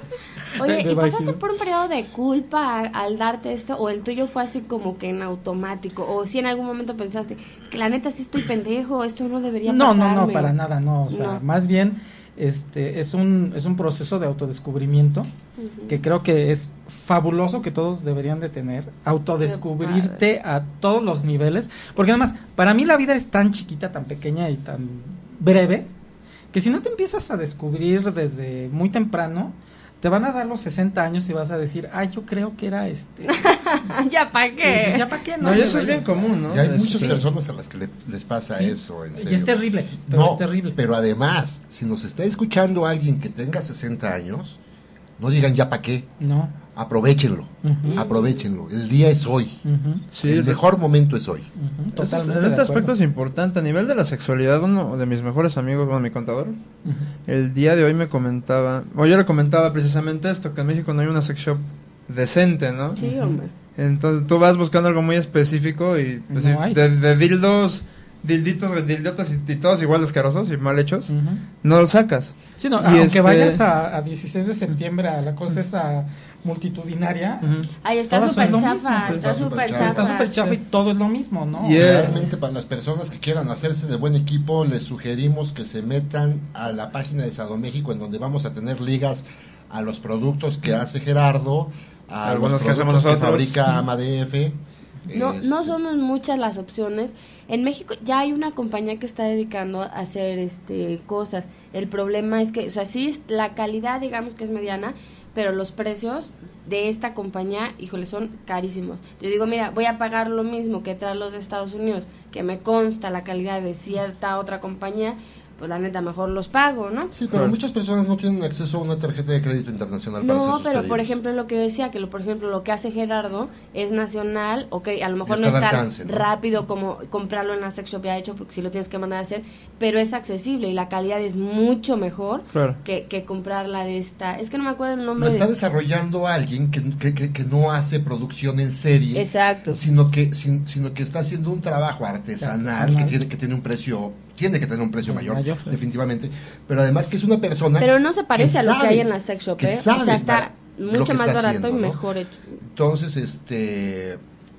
Oye, Me ¿y pasaste imagino. por un periodo de culpa al, al darte esto? ¿O el tuyo fue así como que en automático? ¿O si en algún momento pensaste, es que la neta sí estoy pendejo, esto no debería No, pasarme? no, no, para nada, no, o sea, No. más bien este es un es un proceso de autodescubrimiento Ujú. que creo que es fabuloso, que todos deberían de tener, autodescubrirte a todos los niveles, porque además para mí la vida es tan chiquita, tan pequeña y tan breve que si no te empiezas a descubrir desde muy temprano, te van a dar los sesenta años y vas a decir, ay, yo creo que era este. ¿Ya para qué? ¿Ya para qué? No, y eso es güey, bien o sea, común, ¿no? Y hay Es- muchas sí. personas a las que le- les pasa Sí. eso, en Y serio. es terrible, pero No, es terrible. pero además, si nos está escuchando alguien que tenga sesenta años, no digan ya para qué, No. aprovechenlo, Ujú. aprovechenlo. El día es hoy, Ujú, Sí, el es- mejor momento es hoy. ujú, Eso es- totalmente. en de este acuerdo. aspecto es importante. A nivel de la sexualidad, uno de mis mejores amigos, bueno, mi contador, Ujú. el día de hoy me comentaba, o yo le comentaba precisamente esto, que en México no hay una sex shop decente, ¿no? Sí, hombre. Entonces tú vas buscando algo muy específico y pues, No sí, hay. de, de dildos, dilditos, dildotas y, y todos igual de asquerosos y mal hechos, Ujú. no los sacas. Sí, no, Y aunque este- vayas a, a dieciséis de septiembre a la cosa esa multitudinaria, Ujú. Ay, está Todas son súper lo chafa, mismo, está está súper súper chafa. chafa. está súper chafa y todo es lo mismo, ¿no? Y es- Realmente para las personas que quieran hacerse de buen equipo, les sugerimos que se metan a la página de Sadoméxico, en donde vamos a tener ligas a los productos que hace Gerardo, a Algunos los que hacemos productos que nosotros. fabrica Amadef. No, no Este, son muchas las opciones. En México ya hay una compañía que está dedicando a hacer este cosas. El problema es que, o sea, sí es la calidad, digamos que es mediana, pero los precios de esta compañía, híjole, son carísimos. Yo digo, mira, voy a pagar lo mismo que traerlos de Estados Unidos, que me consta la calidad de cierta otra compañía, pues la neta mejor los pago, ¿no? Sí, pero muchas personas no tienen acceso a una tarjeta de crédito internacional para hacer No, sus pero por pedidos. ejemplo lo que yo decía, que lo, por ejemplo lo que hace Gerardo es nacional, ok, a lo mejor Y no está es al tan alcance, ¿no? rápido como comprarlo en la sex shop ya hecho, porque si lo tienes que mandar a hacer, pero es accesible y la calidad es mucho mejor Claro. que, que comprarla de esta, es que no me acuerdo el Lo nombre está de... desarrollando alguien que, que, que, que no hace producción en serie, Exacto. sino que sin- sino que está haciendo un trabajo artesanal, Artesanal. que tiene que tener un precio tiene que tener un precio mayor, Mayor. definitivamente, pero además que es una persona Pero no se parece que a lo que sabe- hay en la sex shop, que ¿eh? O sabe sea, está para lo mucho que más está barato haciendo, y ¿no? mejor hecho. Entonces, este,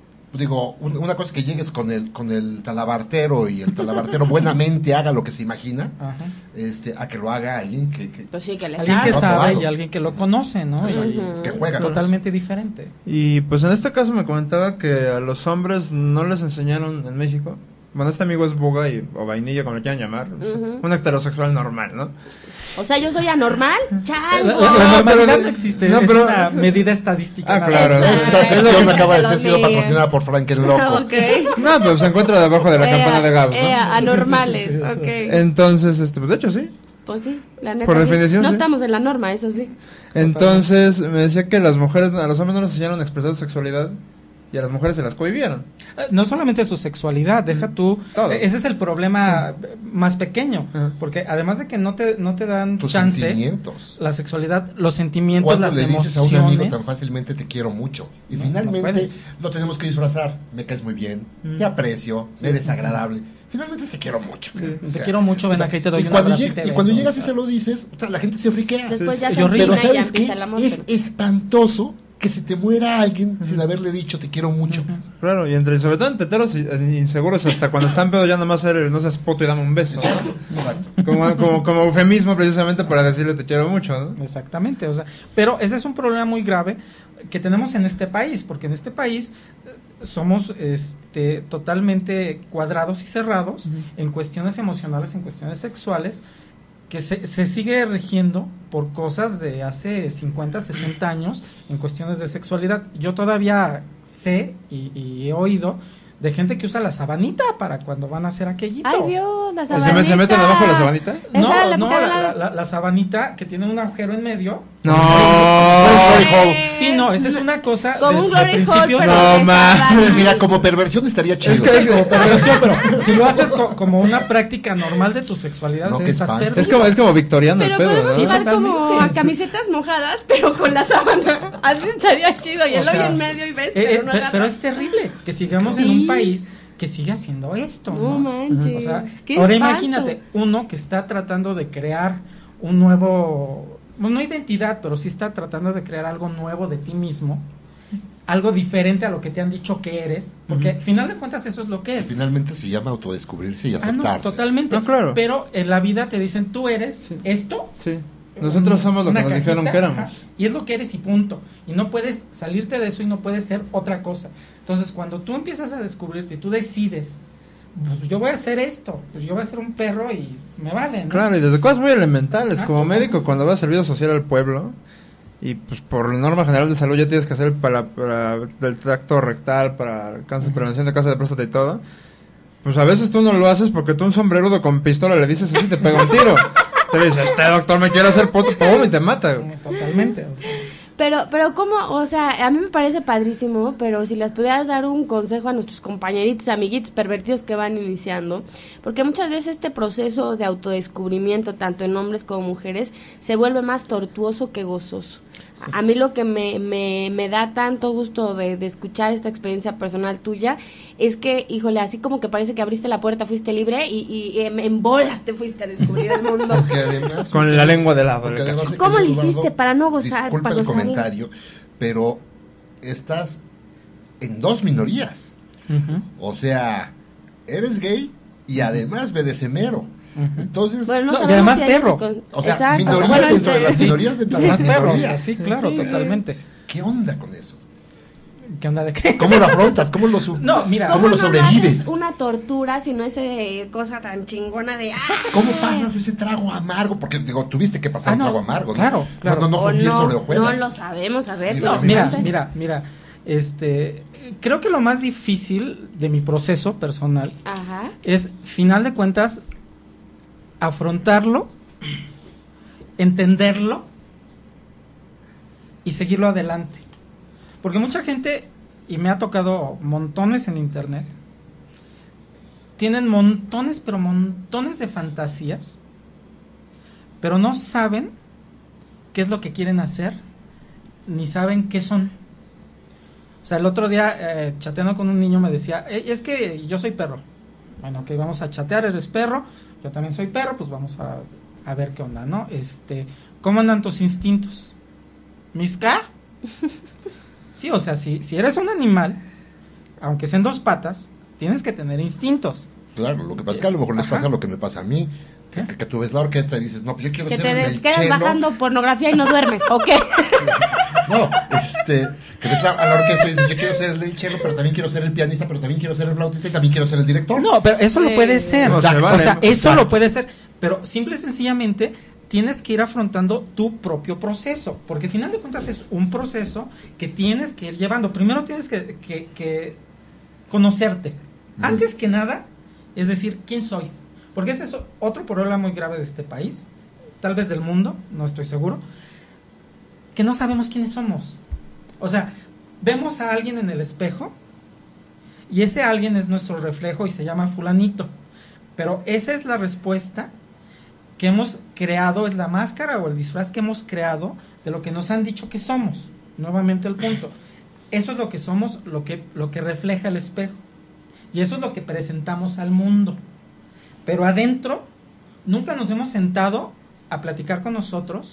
digo, un- una cosa es que llegues con el con el talabartero y el talabartero buenamente haga lo que se imagina, Ajá. este, a que lo haga alguien que, que, Pues sí, que le Alguien que sabe. Aprobado. sabe y alguien que lo conoce, ¿no? Y Ujú. que juega. totalmente diferente. Y pues en este caso me comentaba que a los hombres no les enseñaron en México. Bueno, este amigo es buga y, o vainilla, como lo quieran llamar. Ujú. Un heterosexual normal, ¿no? O sea, yo soy anormal, La, chango. la- la No, normalidad pero- no existe, no, es pero- una medida estadística. Ah, nada claro. más. Esta Ay, sección eso acaba de se ser lo sido diga. patrocinada por Frank el Loco. Ok. No, pero se encuentra debajo de la Eh, campana de Gauss, ¿no? eh, anormales, Sí, sí, sí, sí, ok. sí. Entonces, este, pues de hecho sí. Pues sí, la neta. Por sí. definición, No sí. estamos en la norma, eso sí. Entonces me decía que las mujeres, a los hombres no les enseñaron a expresar su sexualidad y a las mujeres se las cohibieron. Eh, No solamente su sexualidad, deja tú. Todo. eh, Ese es el problema eh, más pequeño. Ajá. Porque además de que no te, no te dan Tus chance, sentimientos. la sexualidad, los sentimientos, Cuando las le dices a un emociones. amigo tan fácilmente te quiero mucho. Y No, no finalmente puedes. lo tenemos que disfrazar. Me caes muy bien, Mm. te aprecio, eres agradable. Finalmente te quiero mucho. O Te sea, quiero mucho, ven aquí te doy y un cuando abrazo y llega- te y cuando beso, llegas o y sea. se lo dices, o sea, la gente se friquea. Después ya Es se horrible. Pero empina y ya ¿sabes qué? empieza el amor. Es pero- espantoso que se te muera alguien sin haberle dicho te quiero mucho. Claro, y entre, sobre todo en teteros inseguros, hasta cuando están pedos ya nomás eres, no seas puto y dame un beso, ¿no? como, como, como eufemismo precisamente para decirle te quiero mucho, ¿no? Exactamente, o sea, pero ese es un problema muy grave que tenemos en este país, porque en este país somos este totalmente cuadrados y cerrados uh-huh. en cuestiones emocionales, en cuestiones sexuales, que se, se sigue rigiendo por cosas de hace cincuenta, sesenta años en cuestiones de sexualidad. Yo todavía sé y, y he oído de gente que usa la sabanita para cuando van a hacer aquellito. Ay Dios, la sabanita. ¿Se, ¿Se meten abajo de la sabanita? No, la no, la, la... La, la, la sabanita que tiene un agujero en medio. No, sí, no, esa es una cosa como de, un glory de principios. hole, no, ma. Mira, como perversión estaría chido. Es que es como perversión, pero si lo haces co como una práctica normal de tu sexualidad, no, estás perdido. Es como, es como victoriano pero el pedo, podemos ¿no? jugar Sí, como a camisetas mojadas, pero con la sábana. Así estaría chido. Y O el hoyo sea, en medio y ves, eh, pero eh, no pe- agarra. Pero es terrible que sigamos Sí. en un país que sigue haciendo esto, No ¿no? manches. O sea, Qué ahora espanto. imagínate, uno que está tratando de crear un nuevo, pues no identidad, pero sí está tratando de crear algo nuevo de ti mismo, algo diferente a lo que te han dicho que eres, porque al final de cuentas eso es lo que es. Finalmente se llama autodescubrirse y Ah, aceptarse. no, totalmente. No, claro. Pero en la vida te dicen, tú eres Sí. esto. Sí. Nosotros somos lo que una nos cajita, dijeron que éramos. ajá, y es lo que eres y punto. Y no puedes salirte de eso y no puedes ser otra cosa. Entonces, cuando tú empiezas a descubrirte y tú decides, pues yo voy a hacer esto, pues yo voy a ser un perro y me vale, ¿no? Claro, y desde cosas muy elementales, Ah, como ¿cómo? médico, cuando vas a servicio social al pueblo, y pues por norma general de salud ya tienes que hacer para, para el tracto rectal, para cáncer, uh-huh. prevención de cáncer de próstata y todo, pues a veces tú no lo haces porque tú un sombrerudo con pistola le dices así, te pega un tiro. Te dice, este doctor me quiere hacer puto, pum, y te mata. Totalmente, o sea. Pero, pero cómo, o sea, a mí me parece padrísimo, pero si les pudieras dar un consejo a nuestros compañeritos, amiguitos pervertidos que van iniciando, porque muchas veces este proceso de autodescubrimiento, tanto en hombres como mujeres, se vuelve más tortuoso que gozoso. Sí. A mí lo que me, me, me da tanto gusto de, de escuchar esta experiencia personal tuya, es que, híjole, así como que parece que abriste la puerta, fuiste libre y, y, y en, en bolas te fuiste a descubrir el mundo. Además, con la lengua de lado. ¿Cómo lo hiciste para no gozar? Disculpa para el gozar comentario, pero estás en dos minorías. Uh-huh. O sea, eres gay y además B D S mero. Uh-huh. Entonces, bueno, no no, y además si perro. Con... O sea, exacto. minoría bueno, dentro de las minorías dentro de las minorías. Sí, claro, sí, totalmente. ¿Qué onda con eso? ¿Qué onda de qué? ¿Cómo lo afrontas? ¿Cómo lo su... No, mira, ¿cómo, ¿cómo lo no sobrevives? Es una tortura, sino esa cosa tan chingona de ¡ah! ¿Cómo pasas ese trago amargo? Porque digo, tuviste que pasar ah, no, un trago amargo, ¿no? Claro, claro. No, no, no, oh, no, sobre hojuelas. No lo sabemos, a ver. No, mira, mira, mira, este, creo que lo más difícil de mi proceso personal Ajá. es, final de cuentas, afrontarlo, entenderlo y seguirlo adelante. Porque mucha gente, y me ha tocado montones en internet, tienen montones, pero montones de fantasías, pero no saben qué es lo que quieren hacer, ni saben qué son. O sea, el otro día, eh, chateando con un niño, me decía, eh, es que yo soy perro. Bueno, ok, vamos a chatear, eres perro, yo también soy perro, pues vamos a, a ver qué onda, ¿no? Este, ¿cómo andan tus instintos? ¿Mis qué? Sí, o sea, si, si eres un animal, aunque sean dos patas, tienes que tener instintos. Claro, lo que pasa es que a lo mejor les pasa lo que me pasa a mí, que, que, que tú ves la orquesta y dices, no, pues yo quiero que ser el del Que te quedas chelo. bajando pornografía y no duermes, ¿o qué? No, este, que ves la, a la orquesta y dices, yo quiero ser el del chelo, pero también quiero ser el pianista, pero también quiero ser el flautista y también quiero ser el director. No, pero eso sí. lo puede ser. Exacto. O sea, eso Exacto. lo puede ser, pero simple y sencillamente tienes que ir afrontando tu propio proceso, porque al final de cuentas es un proceso que tienes que ir llevando. Primero tienes que, que, que conocerte. Mm. Antes que nada, es decir, ¿quién soy? Porque ese es otro problema muy grave de este país, tal vez del mundo, no estoy seguro, que no sabemos quiénes somos. O sea, vemos a alguien en el espejo y ese alguien es nuestro reflejo y se llama fulanito, pero esa es la respuesta que hemos creado, es la máscara o el disfraz que hemos creado de lo que nos han dicho que somos. Nuevamente el punto, eso es lo que somos, lo que, lo que refleja el espejo, y eso es lo que presentamos al mundo, pero adentro nunca nos hemos sentado a platicar con nosotros,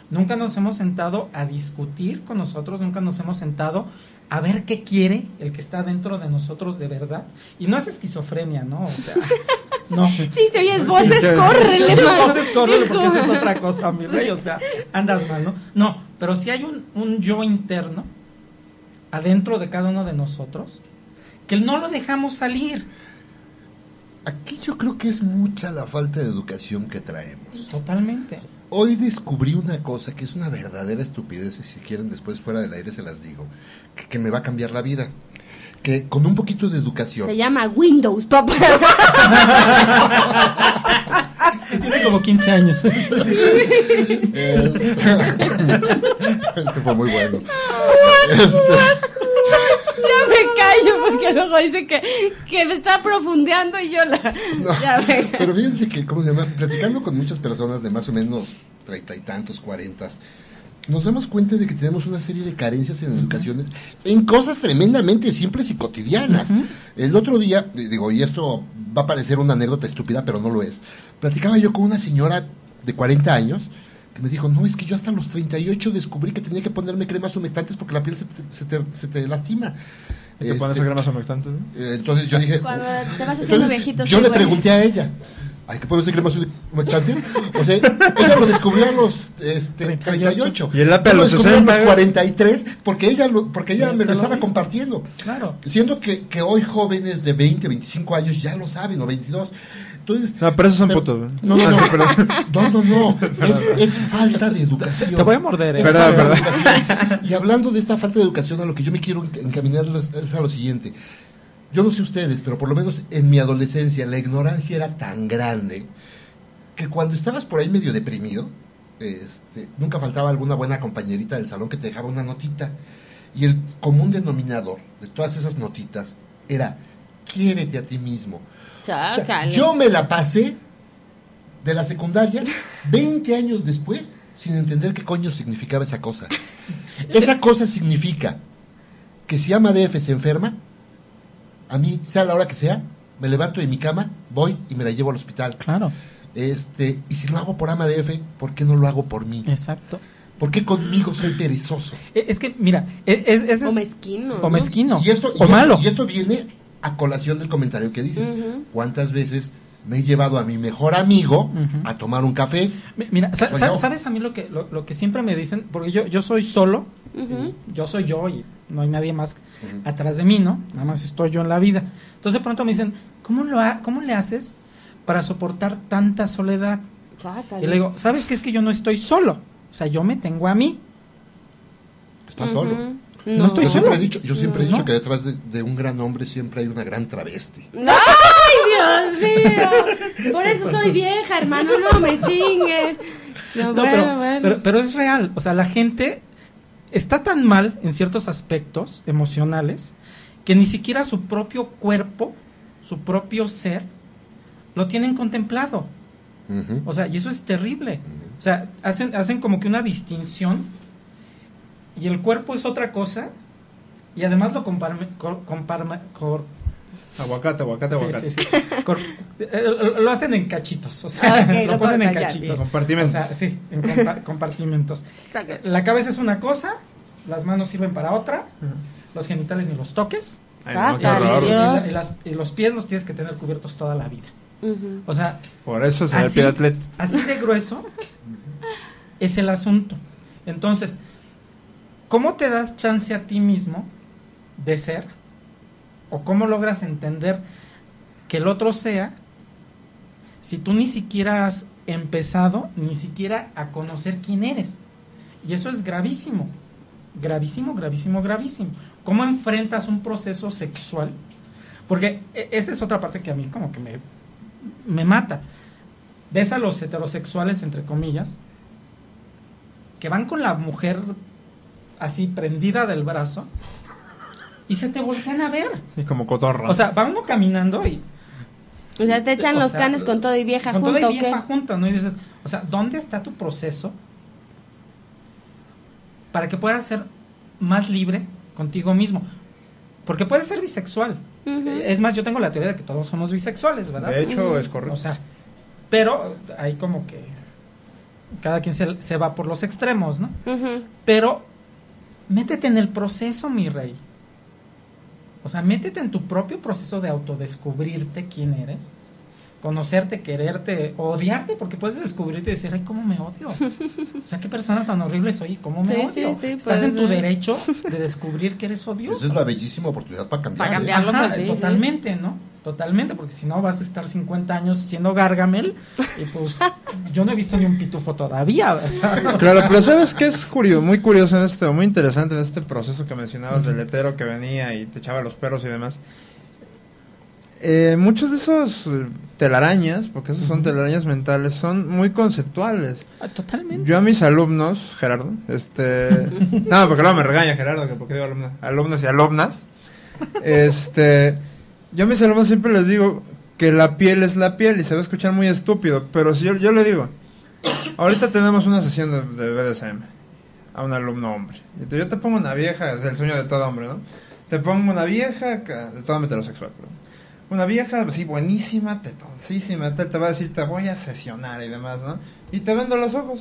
Nunca nos hemos sentado a discutir con nosotros, nunca nos hemos sentado a ver qué quiere el que está dentro de nosotros de verdad. Y no es esquizofrenia, ¿no? O sea, no. Sí, si oyes voces, Sí, córrele, si oyes mano. voces, córrele, porque esa es otra cosa, mi rey, o sea, andas mal, ¿no? No, pero si hay un, un yo interno adentro de cada uno de nosotros que no lo dejamos salir. Aquí yo creo que es mucha la falta de educación que traemos. Totalmente. Hoy descubrí una cosa que es una verdadera estupidez, y si quieren después fuera del aire se las digo, que, que me va a cambiar la vida. Que con un poquito de educación... Se llama Windows, papá. Tiene como quince años. Eh, este fue muy bueno. Este, Ya me callo porque luego dice que, que me está profundeando y yo la... no, Ya me... pero fíjense que, ¿cómo se llama? Platicando con muchas personas de más o menos treinta y tantos, cuarentas, nos damos cuenta de que tenemos una serie de carencias en educaciones, en cosas tremendamente simples y cotidianas. Uh-huh. El otro día, digo, y esto va a parecer una anécdota estúpida, pero no lo es. Platicaba yo con una señora de cuarenta años que me dijo, no, es que yo hasta los treinta y ocho descubrí que tenía que ponerme cremas humectantes porque la piel se te, se te, se te lastima. ¿Y te este, pones cremas humectantes? Eh, entonces yo dije... Cuando te vas haciendo entonces, viejito. Yo sí, le güey. pregunté a ella, ¿hay que ponerse cremas humectantes? O sea, ella lo descubrió a los este, treinta y ocho. Y el A P E a los sesenta. A los sesenta. cuarenta y tres, porque ella, lo, porque ella me lo estaba compartiendo. Claro. Siendo que, que hoy jóvenes de veinte, veinticinco años ya lo saben, o veintidós. Entonces, no, pero esos son pero, putos. No, no, no, no, no, no. Es, es falta de educación. Te voy a morder, ¿eh? Perdón, perdón. Y hablando de esta falta de educación, a lo que yo me quiero encaminar es a lo siguiente. Yo no sé ustedes, pero por lo menos en mi adolescencia la ignorancia era tan grande que cuando estabas por ahí medio deprimido, este, nunca faltaba alguna buena compañerita del salón que te dejaba una notita. Y el común denominador de todas esas notitas era, quiérete a ti mismo. Sácale. O sea, yo me la pasé de la secundaria veinte años después sin entender qué coño significaba esa cosa. Esa cosa significa que si Ama D F se enferma, a mí, sea la hora que sea, me levanto de mi cama, voy y me la llevo al hospital. Claro. Este, y si lo hago por Ama D F, ¿por qué no lo hago por mí? Exacto. ¿Por qué conmigo soy perezoso? Es que, mira, es, es, es o mezquino. O mezquino. Y esto, o y malo. Esto, y esto viene a colación del comentario que dices. Uh-huh. ¿Cuántas veces me he llevado a mi mejor amigo uh-huh. a tomar un café? Mira, sa- sa- ¿sabes a mí lo que lo, lo que siempre me dicen? Porque yo, yo soy solo, uh-huh. yo soy yo y no hay nadie más uh-huh. atrás de mí, ¿no? Nada más estoy yo en la vida. Entonces de pronto me dicen, ¿cómo, lo ha- cómo le haces para soportar tanta soledad? Sácale. Y le digo, ¿sabes qué? Es que yo no estoy solo. O sea, yo me tengo a mí. ¿Estás uh-huh. solo? No, no estoy yo solo. Siempre he dicho, yo siempre no. he dicho que detrás de, de un gran hombre siempre hay una gran travesti. ¡Ay, Dios mío! Por eso soy vieja, hermano, no me chingue. No, no, bueno, pero, bueno. Pero, pero es real. O sea, la gente está tan mal en ciertos aspectos emocionales que ni siquiera su propio cuerpo, su propio ser, lo tienen contemplado. Uh-huh. O sea, y eso es terrible. Uh-huh. O sea, hacen, hacen como que una distinción. Y el cuerpo es otra cosa. Y además lo comparme, cor, comparme, cor, aguacate, aguacate, aguacate. Sí, sí, sí. Cor, eh, lo hacen en cachitos. O sea, okay, lo, lo ponen en ya, cachitos. Sí. Compartimentos. O sea, sí, en compa- compartimentos. La cabeza es una cosa. Las manos sirven para otra. Uh-huh. Los genitales ni los toques. Ay, no, y, qué horror. y, la, y, las, y los pies los tienes que tener cubiertos toda la vida. Uh-huh. O sea, por eso es el pie de atleta. Así de grueso es el asunto. Entonces, ¿cómo te das chance a ti mismo de ser? ¿O cómo logras entender que el otro sea si tú ni siquiera has empezado ni siquiera a conocer quién eres? Y eso es gravísimo. Gravísimo, gravísimo, gravísimo. ¿Cómo enfrentas un proceso sexual? Porque esa es otra parte que a mí como que me, me mata. Ves a los heterosexuales, entre comillas, que van con la mujer así prendida del brazo y se te voltean a ver. Y como cotorra. O sea, va uno caminando y... O sea, te echan o los sea, canes con todo y vieja con junto, todo y ¿o qué? vieja junto, ¿no? Y dices, o sea, ¿dónde está tu proceso para que puedas ser más libre contigo mismo? Porque puedes ser bisexual. Uh-huh. Es más, yo tengo la teoría de que todos somos bisexuales, ¿verdad? De hecho, uh-huh. es correcto. O sea, pero hay como que cada quien se, se va por los extremos, ¿no? Ujú. Pero métete en el proceso, mi rey. O sea, métete en tu propio proceso de autodescubrirte quién eres, conocerte, quererte, odiarte, porque puedes descubrirte y decir, ay, cómo me odio. O sea, qué persona tan horrible soy y cómo me Sí, odio. sí, sí, Estás puede en tu ser. derecho de descubrir que eres odioso. Esa es la bellísima oportunidad para cambiar. Para ¿eh? cambiar. Cambiarlo, Ajá, pues, sí, totalmente, ¿no? Totalmente, porque si no vas a estar cincuenta años siendo Gargamel y pues yo no he visto ni un pitufo todavía, ¿verdad? Claro, pero ¿sabes qué es curioso? Muy curioso en este, muy interesante en este proceso que mencionabas del hetero que venía y te echaba los perros y demás. Eh, muchos de esos eh, telarañas, porque esos son telarañas mentales, son muy conceptuales. Ah, totalmente. Yo a mis alumnos, Gerardo, este... no, porque luego me regaña Gerardo, que porque digo alumnos, alumnos y alumnas. Este... Yo a mis alumnos siempre les digo que la piel es la piel y se va a escuchar muy estúpido, pero si yo, yo le digo, ahorita tenemos una sesión de, de B D S M a un alumno hombre. Y te- yo te pongo una vieja, es el sueño de todo hombre, ¿no? Te pongo una vieja, ca- de todo heterosexual, perdón. Una vieja, así, buenísima, tetosísima, te, te va a decir, te voy a sesionar y demás, ¿no? Y te vendo los ojos.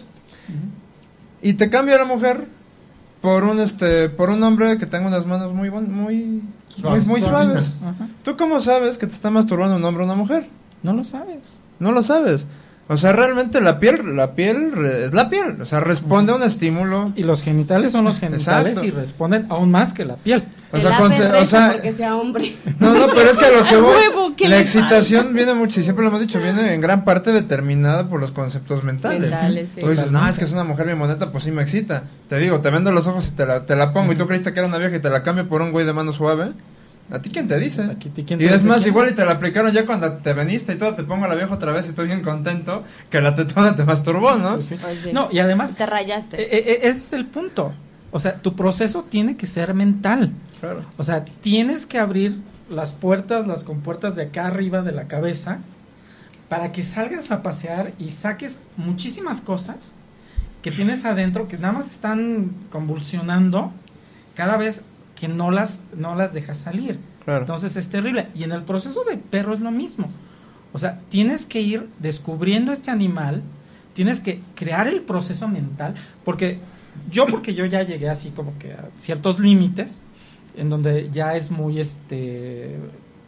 Y te cambia la mujer por un este por un hombre que tenga unas manos muy bon- muy muy, muy suaves. Ajá. ¿Tú cómo sabes que te está masturbando un hombre o una mujer? No lo sabes. No lo sabes. O sea, realmente la piel, la piel re- es la piel, o sea, responde a un estímulo. Y los genitales son los genitales Exacto. y responden aún más que la piel. O El sea, ape con- recha o sea, porque sea hombre. no, no, pero es que a lo que A voy, huevo, ¿qué la le excitación viene mucho, y siempre lo hemos dicho, viene en gran parte determinada por los conceptos mentales. Mentales, sí. Tú dices, no, es que es una mujer bien bonita, pues sí me excita. Te digo, te vendo los ojos y te la, te la pongo, y tú creíste que era una vieja y te la cambio por un güey de mano suave. ¿A ti quién te dice? Aquí, ¿quién te Y es dice más, quién? igual y te la aplicaron ya cuando te veniste y todo, te pongo a la vieja otra vez y estoy bien contento que la tetona te masturbó, ¿no? Pues sí. Pues sí. No, y además, Te rayaste. eh, eh, ese es el punto. O sea, tu proceso tiene que ser mental. Claro. O sea, tienes que abrir las puertas, las compuertas de acá arriba de la cabeza para que salgas a pasear y saques muchísimas cosas que tienes adentro que nada más están convulsionando cada vez que no las no las dejas salir. Claro. Entonces es terrible. Y en el proceso de perro es lo mismo. O sea, tienes que ir descubriendo este animal, tienes que crear el proceso mental, porque yo porque yo ya llegué así como que a ciertos límites en donde ya es muy este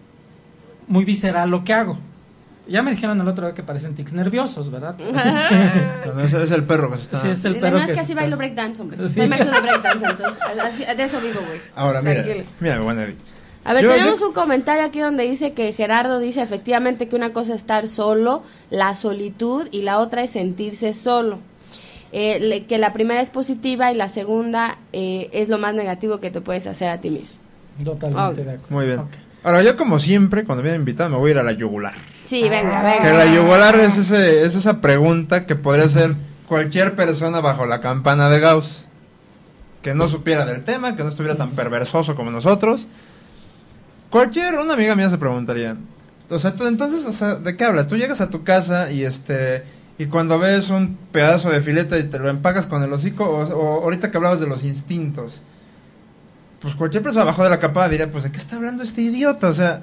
muy visceral lo que hago. Ya me dijeron el otro día que parecen tics nerviosos, ¿verdad? Este, No, ese es el perro que se está... sí, es el Sí, perro no, es que que se así está- bailo breakdance, hombre. Sí. Soy maestro de breakdance, entonces. Así- de eso vivo, güey. Ahora, mira, Tranquilo. mira, bueno, Eddie. A ver, Yo- tenemos yo- un comentario aquí donde dice que Gerardo dice efectivamente que una cosa es estar solo, la solitud, y la otra es sentirse solo. Eh, le- que la primera es positiva y la segunda eh, es lo más negativo que te puedes hacer a ti mismo. Totalmente Ok. de acuerdo. Muy bien. Ok. Ahora, yo como siempre, cuando viene invitado, me voy a ir a la yugular. Sí, venga, venga. Que la yugular es, ese, es esa pregunta que podría hacer cualquier persona bajo la campana de Gauss. Que no supiera del tema, que no estuviera tan perversoso como nosotros. Cualquier, una amiga mía se preguntaría, o sea, tú entonces, o sea, ¿de qué hablas? Tú llegas a tu casa y este, y cuando ves un pedazo de filete y te lo empacas con el hocico, o, o ahorita que hablabas de los instintos, pues cualquier persona abajo de la capa diría, pues ¿de qué está hablando este idiota? O sea,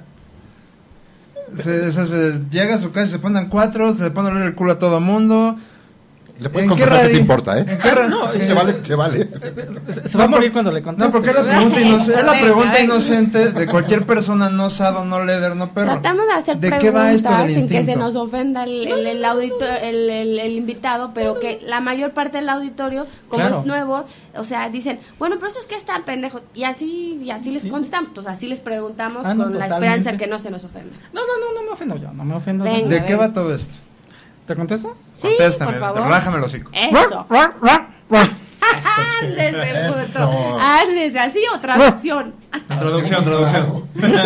se, se- se- llega a su casa y se ponen cuatro, se le pone a oler el culo a todo mundo. Le puedes ¿En qué contestar qué te radio? importa, ¿eh? ¿En qué ra- No, Se es- vale, se vale. Se, se va a morir cuando le No, conteste. porque es la pregunta, inoc- es la Venga, pregunta venga. inocente de cualquier persona no sado, no leder, no perro. Tratamos de hacer ¿De qué va esto preguntas del sin que se instinto? nos ofenda el, el, el audito- el, el- el invitado, pero que la mayor parte del auditorio, como Claro. es nuevo, o sea, dicen, bueno, pero eso es que están pendejos. Y así y así les Sí. contestamos, entonces así les preguntamos Ah, no, con la totalmente. esperanza que no se nos ofenda. No, no, no, no me ofendo yo, no me ofendo. yo. Venga. ¿De qué va todo esto? ¿Te contesto? Sí, Contéstame, por favor. relájame el hocico. Eso. Ándese, puto. Eso. Ándese, así o traducción. Introducción, traducción.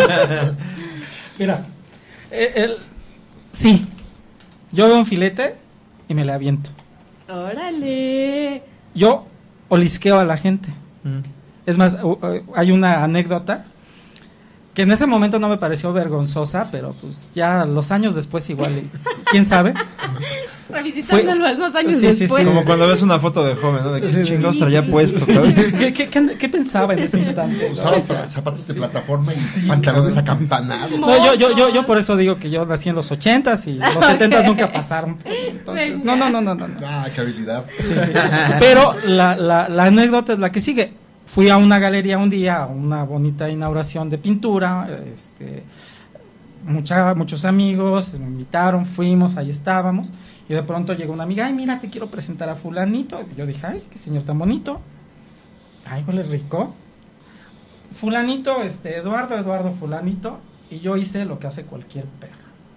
Mira, eh, el- sí, yo veo un filete y me le aviento. Órale. Yo olisqueo a la gente. Mm. Es más, u- u- hay una anécdota que en ese momento no me pareció vergonzosa, pero pues ya los años después igual, y- quién sabe. Revisitándolo algunos años sí, sí, después. sí. Como cuando ves una foto de joven, ¿no? De qué chingados traía puesto, cabrón. ¿Qué, qué, qué, qué pensaba en ese instante? Usaba zapatos de plataforma y pantalones acampanados. No, yo, yo, yo, yo por eso digo que yo nací en los ochentas y los setentas nunca pasaron. Entonces, no, no, no, no, no. no. Ah, qué habilidad. Sí, sí. Pero la, la, la anécdota es la que sigue. Fui a una galería un día, a una bonita inauguración de pintura, este, mucha, muchos amigos me invitaron, fuimos, ahí estábamos, y de pronto llegó una amiga, ay, mira, te quiero presentar a fulanito. Y yo dije, ay, qué señor tan bonito. Ay, huele rico. Fulanito, este, Eduardo, Eduardo fulanito, y yo hice lo que hace cualquier perro.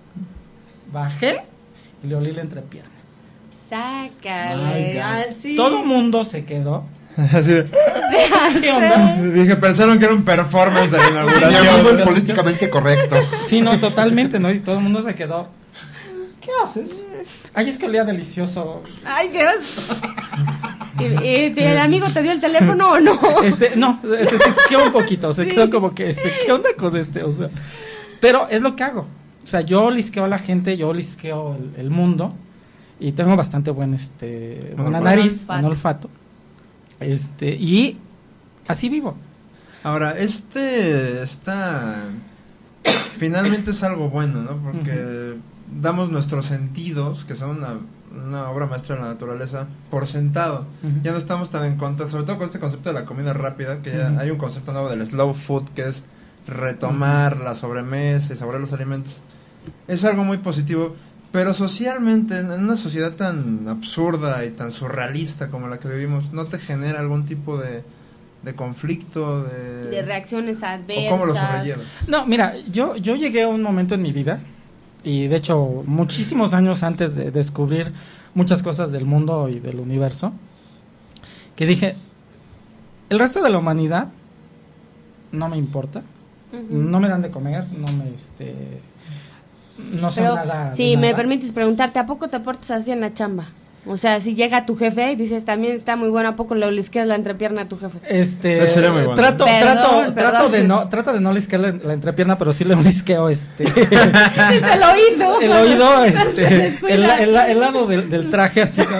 Bajé y le olí la entrepierna. Sácale, así. Todo mundo se quedó. Así de, ¿Qué onda? dije, pensaron que era un performance de la Ya no fue inauguración. políticamente correcto. Sí, no, totalmente, ¿no? Y todo el mundo se quedó. ¿Qué haces? Ay, es que olía delicioso. Ay, qué asco. ¿Y, y el amigo te dio el teléfono o no? Este, no, se, se quedó un poquito, se quedó como que, este, ¿qué onda con este? O sea, pero es lo que hago. O sea, yo lisqueo a la gente, yo lisqueo el, el mundo y tengo bastante buen, este, buena Olfato. nariz, Olfato. buen olfato. Este, y así vivo. Ahora, este está... Finalmente es algo bueno, ¿no? Porque damos nuestros sentidos, que son una, una obra maestra de la naturaleza, por sentado. Ujú. Ya no estamos tan en contra, sobre todo con este concepto de la comida rápida, que ya Ujú. hay un concepto nuevo del slow food, que es retomar la sobremesa y saborear los alimentos. Es algo muy positivo, pero socialmente, en una sociedad tan absurda y tan surrealista como la que vivimos, ¿no te genera algún tipo de, de conflicto? De, De reacciones adversas. ¿O cómo lo sobrellevas? No, mira, yo, yo llegué a un momento en mi vida, y de hecho muchísimos años antes de descubrir muchas cosas del mundo y del universo, que dije, el resto de la humanidad no me importa, Ujú. no me dan de comer, no me, este, no son Pero, nada. de si me nada. permites preguntarte, ¿a poco te portas así en la chamba? O sea, si llega tu jefe y dices, también está muy bueno, ¿a poco le olisqueas la entrepierna a tu jefe? Este, Eso sería muy bueno. trato, Perdón, trato, perdón. trato de no, trato de no lisquear la, la entrepierna, pero sí le lisqueo este, Es el oído. el oído, En la este, el, escuela. el, el lado del, del traje, así como,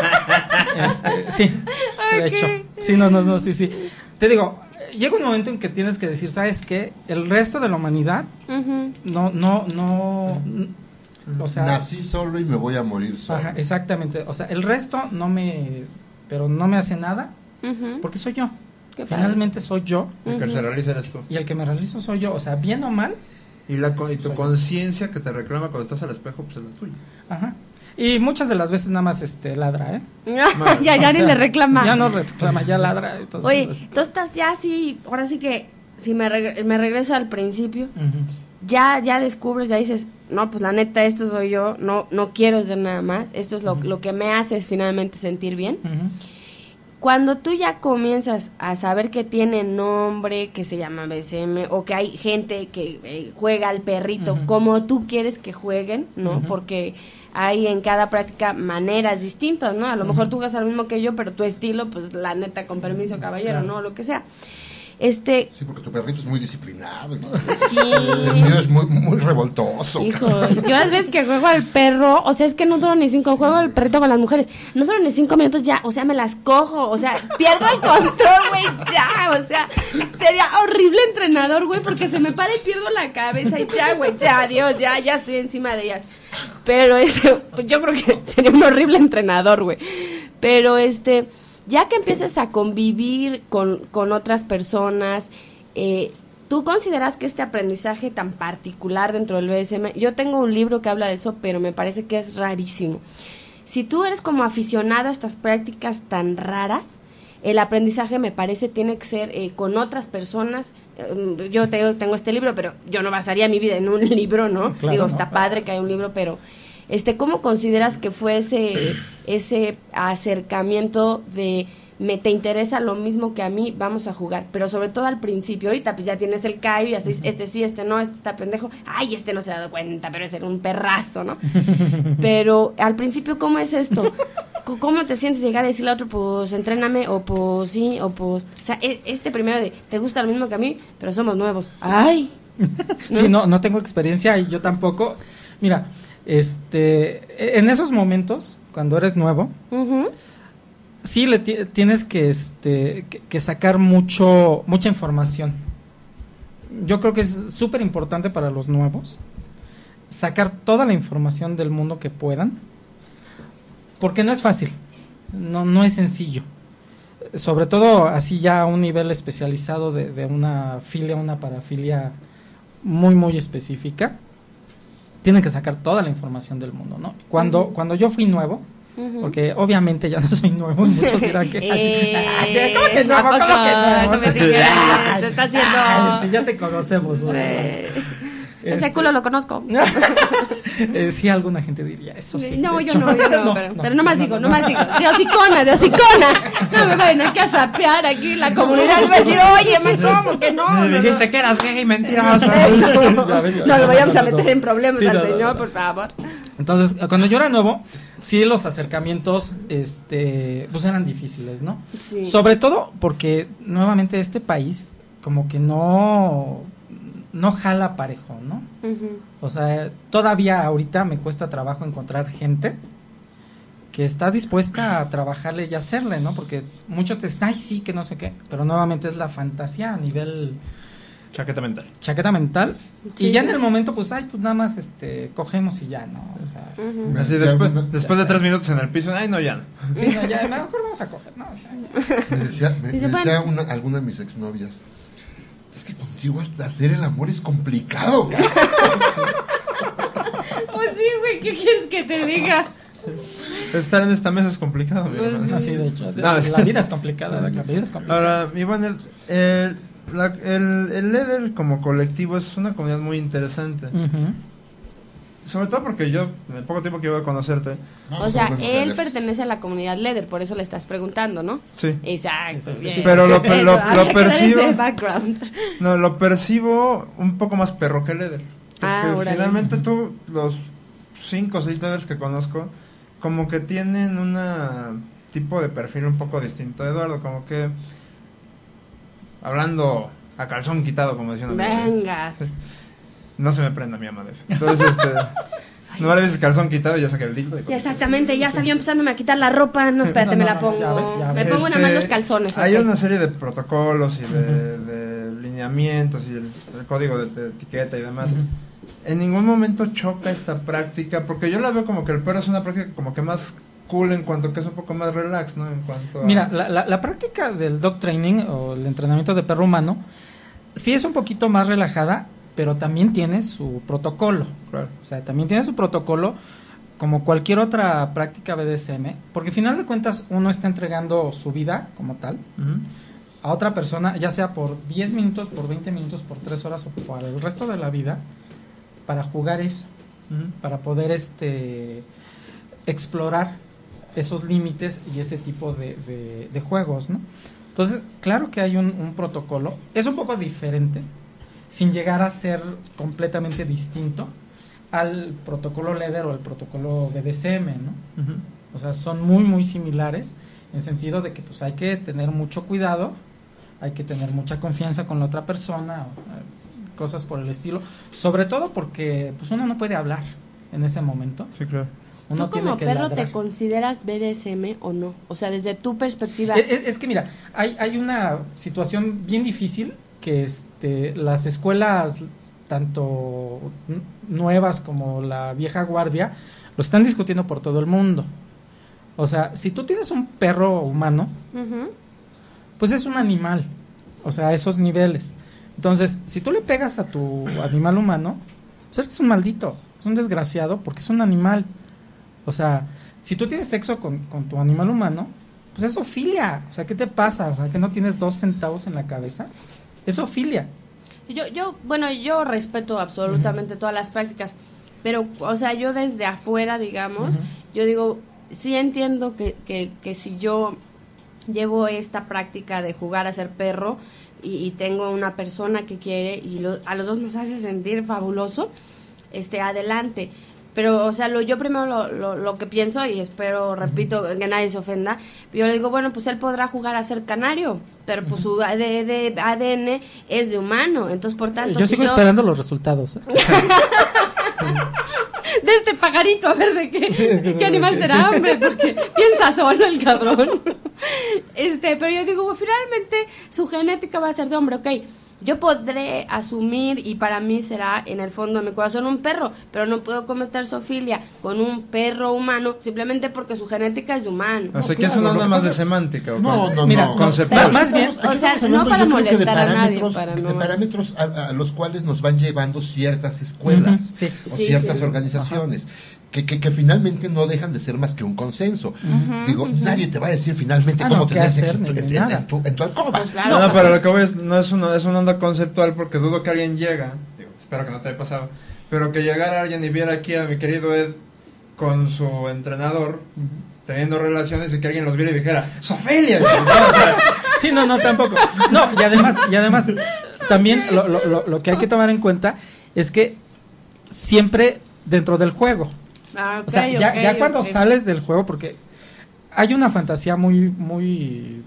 este, sí, de Ok. hecho, sí, no, no, no, sí, sí. Te digo, llega un momento en que tienes que decir, ¿sabes qué? El resto de la humanidad, Ujú. no, no, no, n- o sea, Nací solo y me voy a morir solo. ajá, exactamente, o sea, el resto no me, pero no me hace nada, Ujú. porque soy yo. Qué padre. Finalmente soy yo. El que se realiza eres tú. Y el que me realizo soy yo, o sea, bien o mal, Y, la, co- y tu Soy yo. conciencia que te reclama cuando estás al espejo, pues es la tuya. ajá. Y muchas de las veces nada más este ladra, ¿eh? ya, ya O ni sea, le reclama. Ya no reclama, ya ladra. Entonces, Oye, este, tú estás ya así, ahora sí que, si me, reg- me regreso al principio, ujú. ya ya descubres, ya dices, no, pues la neta, esto soy yo, no no quiero ser nada más, esto es lo, Ujú. lo que me hace es finalmente sentir bien. Ujú. Cuando tú ya comienzas a saber que tiene nombre, que se llama B S M, o que hay gente que eh, juega al perrito Ujú. como tú quieres que jueguen, ¿no? Ujú. Porque hay en cada práctica maneras distintas, ¿no? A lo mejor Ujú. tú juegas al mismo que yo, pero tu estilo, pues la neta, con permiso, caballero, Claro. ¿no? Lo que sea. Este, Sí, porque tu perrito es muy disciplinado. ¿no? sí. El mío es muy, muy revoltoso. Hijo, yo a veces que juego al perro, o sea, es que no duro ni cinco, juego al perrito con las mujeres, no duro ni cinco minutos ya, o sea, me las cojo, o sea, pierdo el control, güey, ya, o sea, sería horrible entrenador, güey, porque se me para y pierdo la cabeza y ya, güey, ya, adiós, ya, ya estoy encima de ellas. Pero este, pues yo creo que sería un horrible entrenador, güey. Pero este, ya que empiezas a convivir con, con otras personas, eh, ¿tú consideras que este aprendizaje tan particular dentro del B S M, yo tengo un libro que habla de eso, pero me parece que es rarísimo. Si tú eres como aficionado a estas prácticas tan raras, el aprendizaje me parece tiene que ser eh, con otras personas. Eh, yo tengo, tengo este libro, pero yo no basaría mi vida en un libro, ¿no? Claro, Digo, ¿no? está padre que haya un libro, pero este, ¿cómo consideras que fue ese, ese acercamiento de me te interesa lo mismo que a mí, vamos a jugar? Pero sobre todo al principio, ahorita pues ya tienes el callo y así, este sí, este no, este está pendejo, ay, este no se ha dado cuenta, pero es ser un perrazo, ¿no? Pero al principio, ¿cómo es esto? C- ¿Cómo te sientes llegar a decirle a otro, pues entréname, o pues sí, o pues, o sea, e- este primero de, te gusta lo mismo que a mí, pero somos nuevos, ay, Sí, no, no tengo experiencia y yo tampoco. Mira, Este, en esos momentos, cuando eres nuevo, Ujú. sí le ti- tienes que, este, que, que sacar mucho, mucha información. Yo creo que es súper importante para los nuevos sacar toda la información del mundo que puedan, porque no es fácil, no, no es sencillo. Sobre todo así ya a un nivel especializado de, de una filia, una parafilia muy, muy específica, tienen que sacar toda la información del mundo, ¿no? Cuando, Ujú. cuando yo fui nuevo, Ujú. porque obviamente ya no soy nuevo, y muchos dirán que... Eh, ay, ¿cómo que nuevo? ¿a poco? ¿Cómo que nuevo? No me digas, te está haciendo- Ay, sí, ya te conocemos. o sea. Eh, Ese Este- culo lo conozco. Eh, sí, alguna gente diría eso, sí. no, de yo hecho. no, yo no, pero, pero no más digo, no más digo. De hocicona, de hocicona. No me vayan aquí a sapear aquí la comunidad y va a decir, oye, me ¿cómo que no? Me no, no. dijiste que eras gay, mentiroso. Eso. Ya ves, ya. No lo vayamos a meter en problemas Sí, al no, no, señor, no. por favor. Entonces, cuando yo era nuevo, sí los acercamientos, este, pues eran difíciles, ¿no? Sí. Sobre todo porque nuevamente este país como que no, no jala parejo, ¿no? Ujú. O sea, todavía ahorita me cuesta trabajo encontrar gente que está dispuesta a trabajarle y hacerle, ¿no? Porque muchos te dicen, ay, sí, que no sé qué, pero nuevamente es la fantasía a nivel Chaqueta mental. chaqueta mental. Sí, y ya sí. en el momento, pues, ay, pues nada más este cogemos y ya, ¿no? O sea, Ujú. Así Ya, después, ya, después de tres minutos en el piso, ay no, ya no. sí, no, ya, mejor vamos a coger, ¿no? Ya. Me decía, me, Dice, me decía bueno. una, alguna de mis exnovias, es que contigo hasta hacer el amor es complicado, cara. Pues sí, güey, ¿qué quieres que te diga? Estar en esta mesa es complicado, mi hermano. Así, de hecho, No, la, sí. la vida es complicada, la, la vida es complicada. Ahora, Iván, el, el, la- el, el Leder como colectivo es una comunidad muy interesante. Ujú. Sobre todo porque yo, en el poco tiempo que iba a conocerte, No, O no sea, son buenos él leaders. pertenece a la comunidad Leder, por eso le estás preguntando, ¿no? sí. Exacto, Sí, sí, sí, bien. sí. Pero lo- Eso, lo- había lo que dar percibo. ese background. No, lo percibo un poco más perro que Leder. Porque Ah, órale. finalmente tú, los cinco o seis Leders que conozco, como que tienen una tipo de perfil un poco distinto a Eduardo, como que hablando a calzón quitado, como decían. Venga. No se me prenda mi ama. Def. Entonces, este, no le dices calzón quitado y ya saqué el dildo. y- Ya exactamente, ya estaba yo empezándome a quitar la ropa. No, espérate, No, me no, la no, pongo. ya ves, ya Me ves. pongo nada más los calzones. Hay ok. una serie de protocolos y de, de lineamientos y el, el código de, de etiqueta y demás. Ujú. En ningún momento choca esta práctica, porque yo la veo como que el perro es una práctica como que más cool en cuanto que es un poco más relax, ¿no? En cuanto a... Mira, la, la, la práctica del dog training o el entrenamiento de perro humano sí es un poquito más relajada, pero también tiene su protocolo. Claro. O sea, también tiene su protocolo como cualquier otra práctica B D S M, porque al final de cuentas uno está entregando su vida como tal Ujú. a otra persona, ya sea por diez minutos, por veinte minutos, por tres horas o por el resto de la vida, para jugar eso, Ujú. para poder este explorar esos límites y ese tipo de, de- de juegos, ¿no? Entonces, claro que hay un, un protocolo, es un poco diferente, sin llegar a ser completamente distinto al protocolo Leder o al protocolo B D S M, ¿no? Ujú. O sea, son muy, muy similares en sentido de que pues hay que tener mucho cuidado, hay que tener mucha confianza con la otra persona, o, eh, cosas por el estilo, sobre todo porque pues uno no puede hablar en ese momento, Sí, claro. uno ¿Tú como tiene que perro ladrar. te consideras B D S M o no? O sea, desde tu perspectiva. Es, es- es que mira, hay, hay una situación bien difícil que este, las escuelas, tanto n- nuevas como la vieja guardia, lo están discutiendo por todo el mundo. O sea, si tú tienes un perro humano, Ujú. pues es un animal, o sea, a esos niveles. Entonces, si tú le pegas a tu animal humano, pues eres un maldito, es un desgraciado porque es un animal. O sea, si tú tienes sexo con, con tu animal humano, pues es zoofilia. O sea, ¿qué te pasa? O sea, que no tienes dos centavos en la cabeza. Es zoofilia. Yo, yo, bueno, yo respeto absolutamente todas las prácticas, pero, o sea, yo desde afuera, digamos, Ujú. yo digo, sí entiendo que, que, que si yo llevo esta práctica de jugar a ser perro y, y tengo una persona que quiere y lo- a los dos nos hace sentir fabuloso, este, adelante. Pero, o sea, lo, yo primero lo, lo, lo que pienso, y espero, repito, que nadie se ofenda, yo le digo, bueno, pues él podrá jugar a ser canario, pero pues su A D- de- A D N es de humano, entonces, por tanto... Yo si sigo esperando los resultados. ¿eh? de este pajarito, a ver de qué, Sí, de qué animal qué. será, hombre, porque piensa solo el cabrón. Este, pero yo digo, pues, finalmente su genética va a ser de hombre, ok. Yo podré asumir, y para mí será en el fondo de mi corazón un perro, pero no puedo cometer zoofilia con un perro humano simplemente porque su genética es de humano. O sea, que claro, es una lo onda que más pasa- de semántica. ¿o No, qué? no, Mira, no. conceptual. Aquí Más bien, estamos- aquí o sea, estamos no hablando, para yo creo que de molestar a nadie, parámetros, para de no- parámetros a, a los cuales nos van llevando ciertas escuelas Ujú, sí. o Sí, ciertas sí. organizaciones. Que, que, que finalmente no dejan de ser más que un consenso. Digo, nadie te va a decir finalmente Ah, cómo no, qué tenés hacer, en, ni en- en- nada. en tu, en tu alcoba. Pues claro. No, no, pero lo que voy es, no es una, es una onda conceptual porque dudo que alguien llega, digo, espero que no te haya pasado, pero que llegara alguien y viera aquí a mi querido Ed con su entrenador teniendo relaciones y que alguien los viera y dijera, ¡Sofelia! ¿No? O sea, Sí, no, no, tampoco. No, y además, y además también lo, lo, lo, lo que hay que tomar en cuenta es que siempre dentro del juego. Ah, O sea, ok, ya, ok, ya cuando ok. sales del juego, porque hay una fantasía muy, muy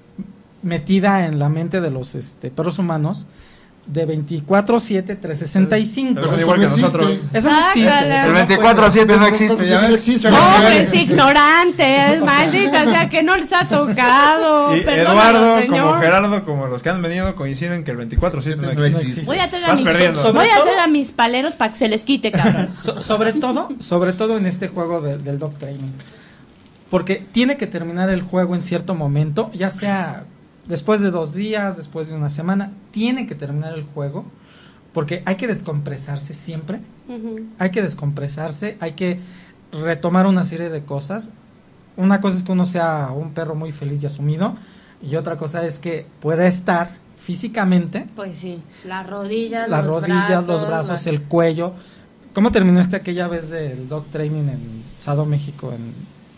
metida en la mente de los este, perros humanos de veinticuatro siete trescientos sesenta y cinco. Pero Eso igual que no existe. nosotros. Eso no existe. Sácala. eso El no veinticuatro puede- siete no existe, ya No ves. existe. No, Chocolate. es ignorante, es maldita, o sea que no les ha tocado. Y Perdónanos, Eduardo, señor. como Gerardo, como los que han venido, coinciden que el veinticuatro siete no No existe. existe. Voy a traer a Vas mis, perdiendo. Sobre voy a todo- traer a mis paleros para que se les quite, cabrón. So- sobre todo, sobre todo en este juego de- del dog training. Porque tiene que terminar el juego en cierto momento, ya sea después de dos días, después de una semana, tiene que terminar el juego, porque hay que descompresarse siempre, Ujú. hay que descompresarse, hay que retomar una serie de cosas. Una cosa es que uno sea un perro muy feliz y asumido, y otra cosa es que pueda estar físicamente, Pues sí, las rodillas, las los rodillas, brazos, los brazos, la- el cuello. ¿Cómo terminaste aquella vez del dog training en Sado, México? En...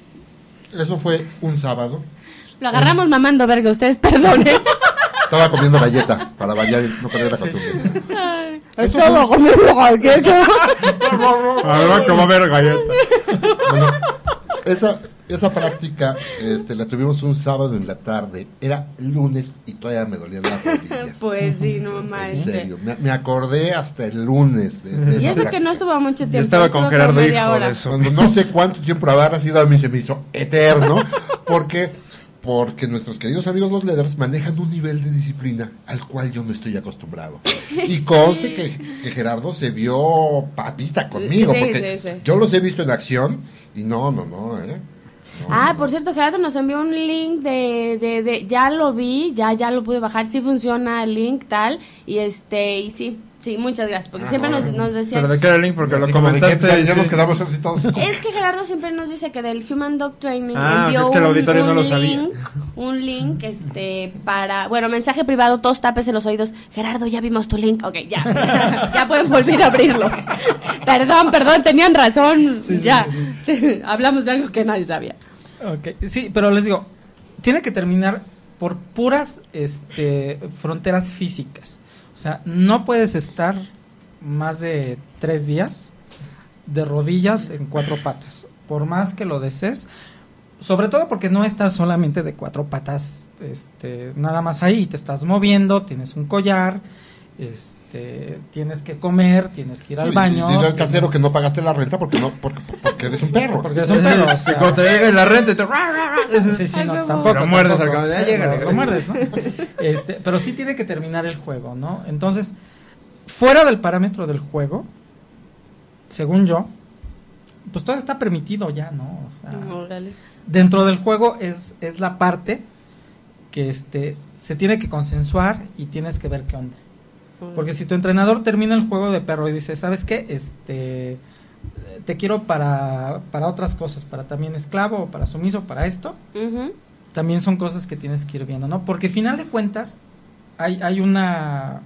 Eso fue un sábado. Lo agarramos mamando verga, ustedes perdonen. Estaba comiendo galleta para variar y no perder la costumbre. Ay, Eso Estaba fue- comiendo galleta. Ahora que va a haber galleta. Bueno, esa, esa práctica este, la tuvimos un sábado en la tarde. Era lunes y todavía me dolían las rodillas. Pues sí, no En manches. serio, me, me acordé hasta el lunes de, de Y esa eso que práctica. no estuvo mucho tiempo. Yo estaba estuvo con como Gerardo, media hijo hora. de eso. Cuando no sé cuánto tiempo habrá sido, a mí se me hizo eterno, porque porque nuestros queridos amigos los Leathers manejan un nivel de disciplina al cual yo no estoy acostumbrado. Y conste que, que Gerardo se vio papita conmigo, Sí, porque sí, sí. yo los he visto en acción y no, no, no, ¿eh? No, Ah, no, por no. cierto, Gerardo nos envió un link de, de, de, ya lo vi, ya, ya lo pude bajar, sí funciona el link, tal, y este, y sí, sí, muchas gracias, porque Ah, siempre no, nos, no. nos decía, Pero de qué era el link, porque Así lo como de que comentaste. ya, y ya sí. nos quedamos así todos como- es que Gerardo siempre nos dice que del Human Dog Training Ah, envió es que el un, auditorio no un lo sabía. link, un link, este, para, bueno, mensaje privado, todos tápese los oídos, Gerardo, ya vimos tu link, ok, ya, ya pueden volver a abrirlo, perdón, perdón, tenían razón, Sí, sí, ya, sí, hablamos de algo que nadie sabía. Okay. Sí, pero les digo, tiene que terminar por puras este, fronteras físicas. O sea, no puedes estar más de tres días de rodillas en cuatro patas, por más que lo desees. Sobre todo porque no estás solamente de cuatro patas, este, nada más ahí, te estás moviendo, tienes un collar, este, tienes que comer, tienes que ir al Sí, baño. Dile al casero tienes- que no pagaste la renta porque no porque, porque eres un perro. Porque es un perro, o sea, Y cuando te llega la renta y te... sí, sí, Ay, no, huevo. tampoco. Lo muerdes tampoco. al cabo, ya llégale. Lo, lo muerdes, ¿no? Este, pero sí tiene que terminar el juego, ¿no? Entonces, fuera del parámetro del juego, según yo, pues todo está permitido ya, ¿no? O sea, Órale. dentro del juego es, es la parte que este se tiene que consensuar y tienes que ver qué onda. Porque si tu entrenador termina el juego de perro y dice, ¿sabes qué? Este, te quiero para, para otras cosas, para también esclavo, para sumiso, para esto, Ujú. también son cosas que tienes que ir viendo, ¿no? Porque al final de cuentas hay, hay una,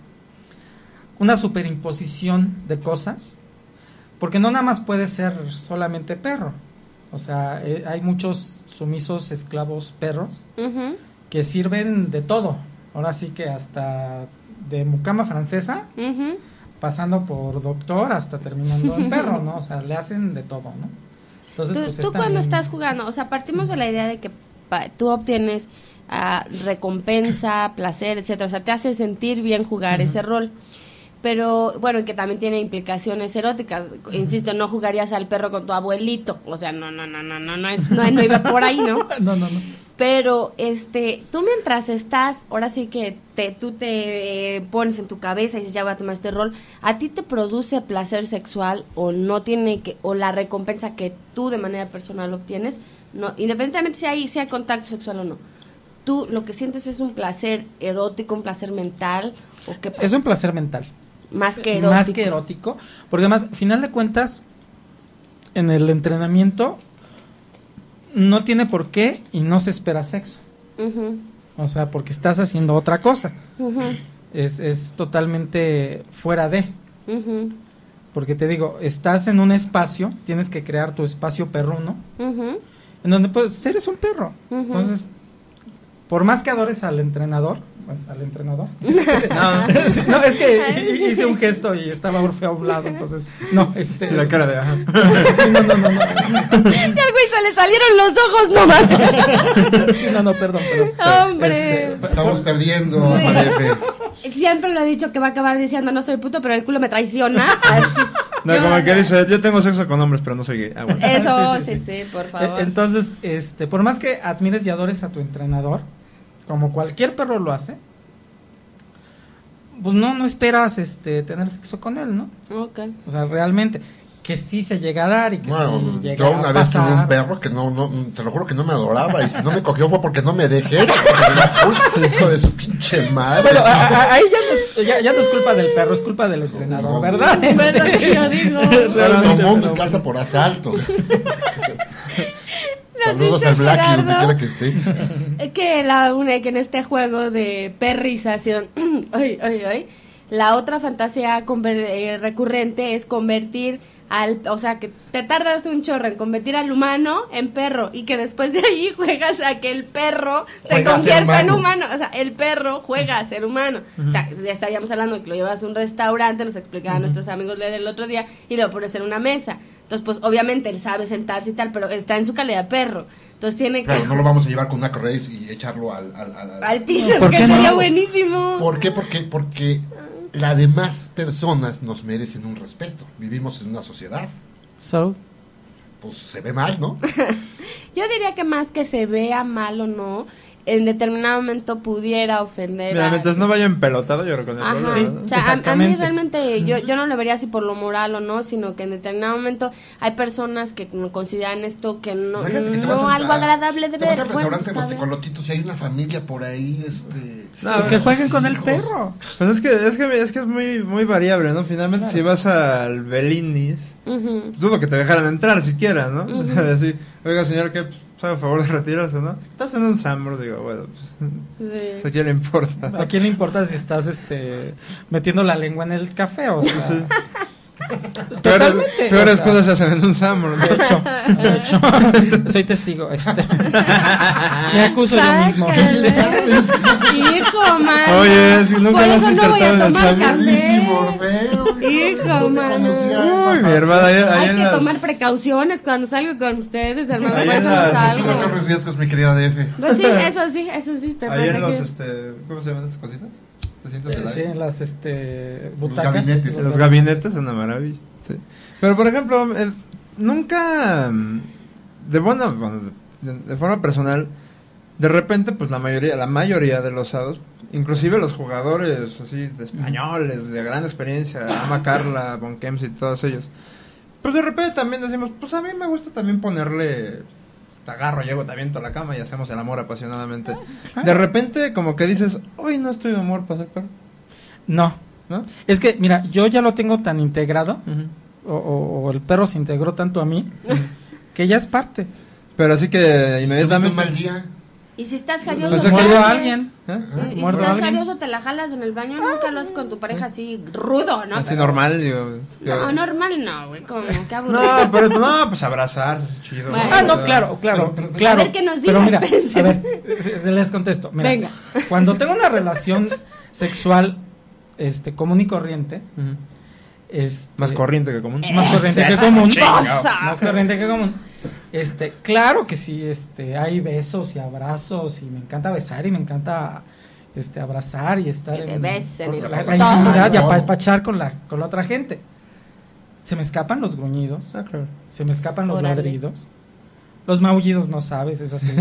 una superimposición de cosas, porque no nada más puede ser solamente perro. O sea, eh, hay muchos sumisos, esclavos, perros, Ujú. que sirven de todo. Ahora sí que hasta de mucama francesa, Ujú. pasando por doctor hasta terminando en perro, ¿no? O sea, le hacen de todo, ¿no? Entonces, Tú, pues tú está cuando bien. estás jugando, o sea, partimos de la idea de que pa- tú obtienes ah, recompensa, placer, etcétera, o sea, te hace sentir bien jugar ese rol. pero bueno, y que también tiene implicaciones eróticas. Insisto, no jugarías al perro con tu abuelito, o sea, no, no, no, no, no, no, es, no, no iba por ahí, ¿no? No, no, no. Pero, este, tú mientras estás, ahora sí que te, tú te eh, pones en tu cabeza y dices, ya voy a tomar este rol, ¿a ti te produce placer sexual o no tiene que, o la recompensa que tú de manera personal obtienes, no, independientemente si hay, si hay contacto sexual o no? ¿Tú lo que sientes es un placer erótico, un placer mental? ¿O qué pasa? Es un placer mental. Más que erótico. Más que erótico, porque además, final de cuentas, en el entrenamiento no tiene por qué y no se espera sexo. Uh-huh. O sea, porque estás haciendo otra cosa. Uh-huh. Es, es totalmente fuera de. Uh-huh. Porque te digo, estás en un espacio, tienes que crear tu espacio perruno, Uh-huh. en donde pues eres un perro. Uh-huh. Entonces, por más que adores al entrenador, bueno, al entrenador. no, sí, no, es que hice un gesto y estaba Orfeo a un lado, entonces, no, este. La cara de ajá. Sí, no, no, no, no. Ya, güey, se le salieron los ojos, no mames. Sí, no, no, perdón, perdón. Hombre. Este, Estamos perdiendo, Sí. Marefe. Siempre lo he dicho que va a acabar diciendo no soy puto, pero el culo me traiciona. Así. No, Yo- como el que dice, yo tengo sexo con hombres, pero no soy gay. Ah, bueno. Eso, Sí, sí, sí, sí, sí. por favor. Eh, Entonces, este, por más que admires y adores a tu entrenador, como cualquier perro lo hace, pues no, no esperas este tener sexo con él, ¿no? Ok. O sea, realmente, que sí se llega a dar y que Bueno, sí llega yo una a vez tuve pasar. un perro que no, no, te lo juro que no me adoraba, y si no me cogió fue porque no me dejé, hijo de su pinche madre. Bueno, a- a- ahí ya no, es, ya, ya no es culpa del perro, es culpa del entrenador, No, ¿verdad? ¿Verdad Este, que yo digo? realmente, Tomó mi pero casa bueno. por asalto. Nos Saludos dice al Blacky, donde Gerardo quiera que esté. que la una que en este juego de perrización, ay, ay, ay, la otra fantasía conver- eh, recurrente es convertir al, o sea, que te tardas un chorro en convertir al humano en perro y que después de ahí juegas a que el perro se Juega a ser convierta en humano. humano, o sea, el perro juega a ser humano. O sea, ya estaríamos hablando de que lo llevas a un restaurante, nos explicaban nuestros amigos del otro día y lo pones en una mesa. Entonces, pues obviamente él sabe sentarse y tal, pero está en su calidad de perro. Entonces tiene que Claro, no lo vamos a llevar con una correis y echarlo al... al, al, al- al piso, ¿Por que qué sería no? buenísimo. ¿Por qué? Porque, porque las demás personas nos merecen un respeto. Vivimos en una sociedad. So, Pues se ve mal, ¿no? Yo diría que más que se vea mal o no, en determinado momento pudiera ofender Mira, a... mientras no vaya empelotado, yo creo que no hay Ajá. problema, Sí. ¿no? O sea, a- a, mí Exactamente. realmente yo, yo no lo vería así por lo moral o no, sino que en determinado momento hay personas que no consideran esto que no, Imagínate que te no vas a- algo agradable de te ver. vas al Bueno, restaurante está Los bien. Tecolotitos y hay una familia por ahí, este... No, pues que jueguen con el hijos. perro. Pues es que es que es que es muy muy variable, ¿no? Finalmente si vas al Belinis, Ujú. dudo que te dejaran entrar siquiera, ¿no? O sea, Ujú. decir, oiga señor, que pues, haga favor de retirarse, ¿no? Estás en un Sambro, digo, bueno, pues, Sí. ¿a quién le importa? ¿A quién le importa si estás este metiendo la lengua en el café? O sea, Peores, totalmente. peores o sea, cosas se hacen en un Sambro, ¿no? De hecho, de hecho, soy testigo. Este. Me acuso yo mismo. Sácale. Este. Hijo, mano. Oye, si nunca Por lo has eso no voy a intentado en el tomar Sambro. café. Buenísimo, feo. Hijo, No te mano. conocía esa Uy, mi parte. hermana, ahí, ahí Hay en que las... tomar precauciones cuando salgo con ustedes, hermano. Ahí Por en eso no las- Es que no salgo. corres riesgos, mi querida D F. Pues sí, eso sí, eso sí. Te Ahí en los, protegido. este, ¿cómo se llaman estas cositas? ¿Te sientas del Sí, aire? en las este, Los butacas. gabinetes. En los gabinetes es una maravilla. Sí. Pero por ejemplo, el- nunca mm, de buena, bueno, de, de forma personal, de repente, pues la mayoría, la mayoría de los ados, inclusive los jugadores así de españoles, de gran experiencia, Ama Carla, Von Kems y todos ellos, pues de repente también decimos, pues a mí me gusta también ponerle, te agarro, llego, te aviento a la cama y hacemos el amor apasionadamente. De repente, como que dices, hoy no estoy de amor para ser perro, No, ¿no? es que, mira, yo ya lo tengo tan integrado, Ujú. o, o- o el perro se integró tanto a mí, que ya es parte. Pero así que Si tuviste un inmediatamente... mal día. Y si estás jarioso, Pues ¿qué se muerdo a haces? alguien. ¿Eh? Y si Muerdo a estás alguien. jarioso, te la jalas en el baño, nunca lo haces con tu pareja así rudo, ¿no? Así Pero- normal, digo. No, que- normal no, güey, como que aburrido. No, pero no, pues abrazarse es chido. Bueno. Ah, no, claro, claro, Pero- pero- claro. A ver qué nos Pero digas, mira, espérense. a ver, eh, les contesto. Mira, Venga. cuando tengo una relación sexual, este, común y corriente, Ujú. este, Más corriente que común. más corriente que Esa común, chinga. más corriente que común. Este, claro que sí, este, hay besos y abrazos y me encanta besar y me encanta este, abrazar y estar Que te en besen con y la, todo. la intimidad y apapachar con la, con la otra gente. Se me escapan los gruñidos, Ah, claro. se me escapan los Órale. ladridos, los maullidos no sabes, es así.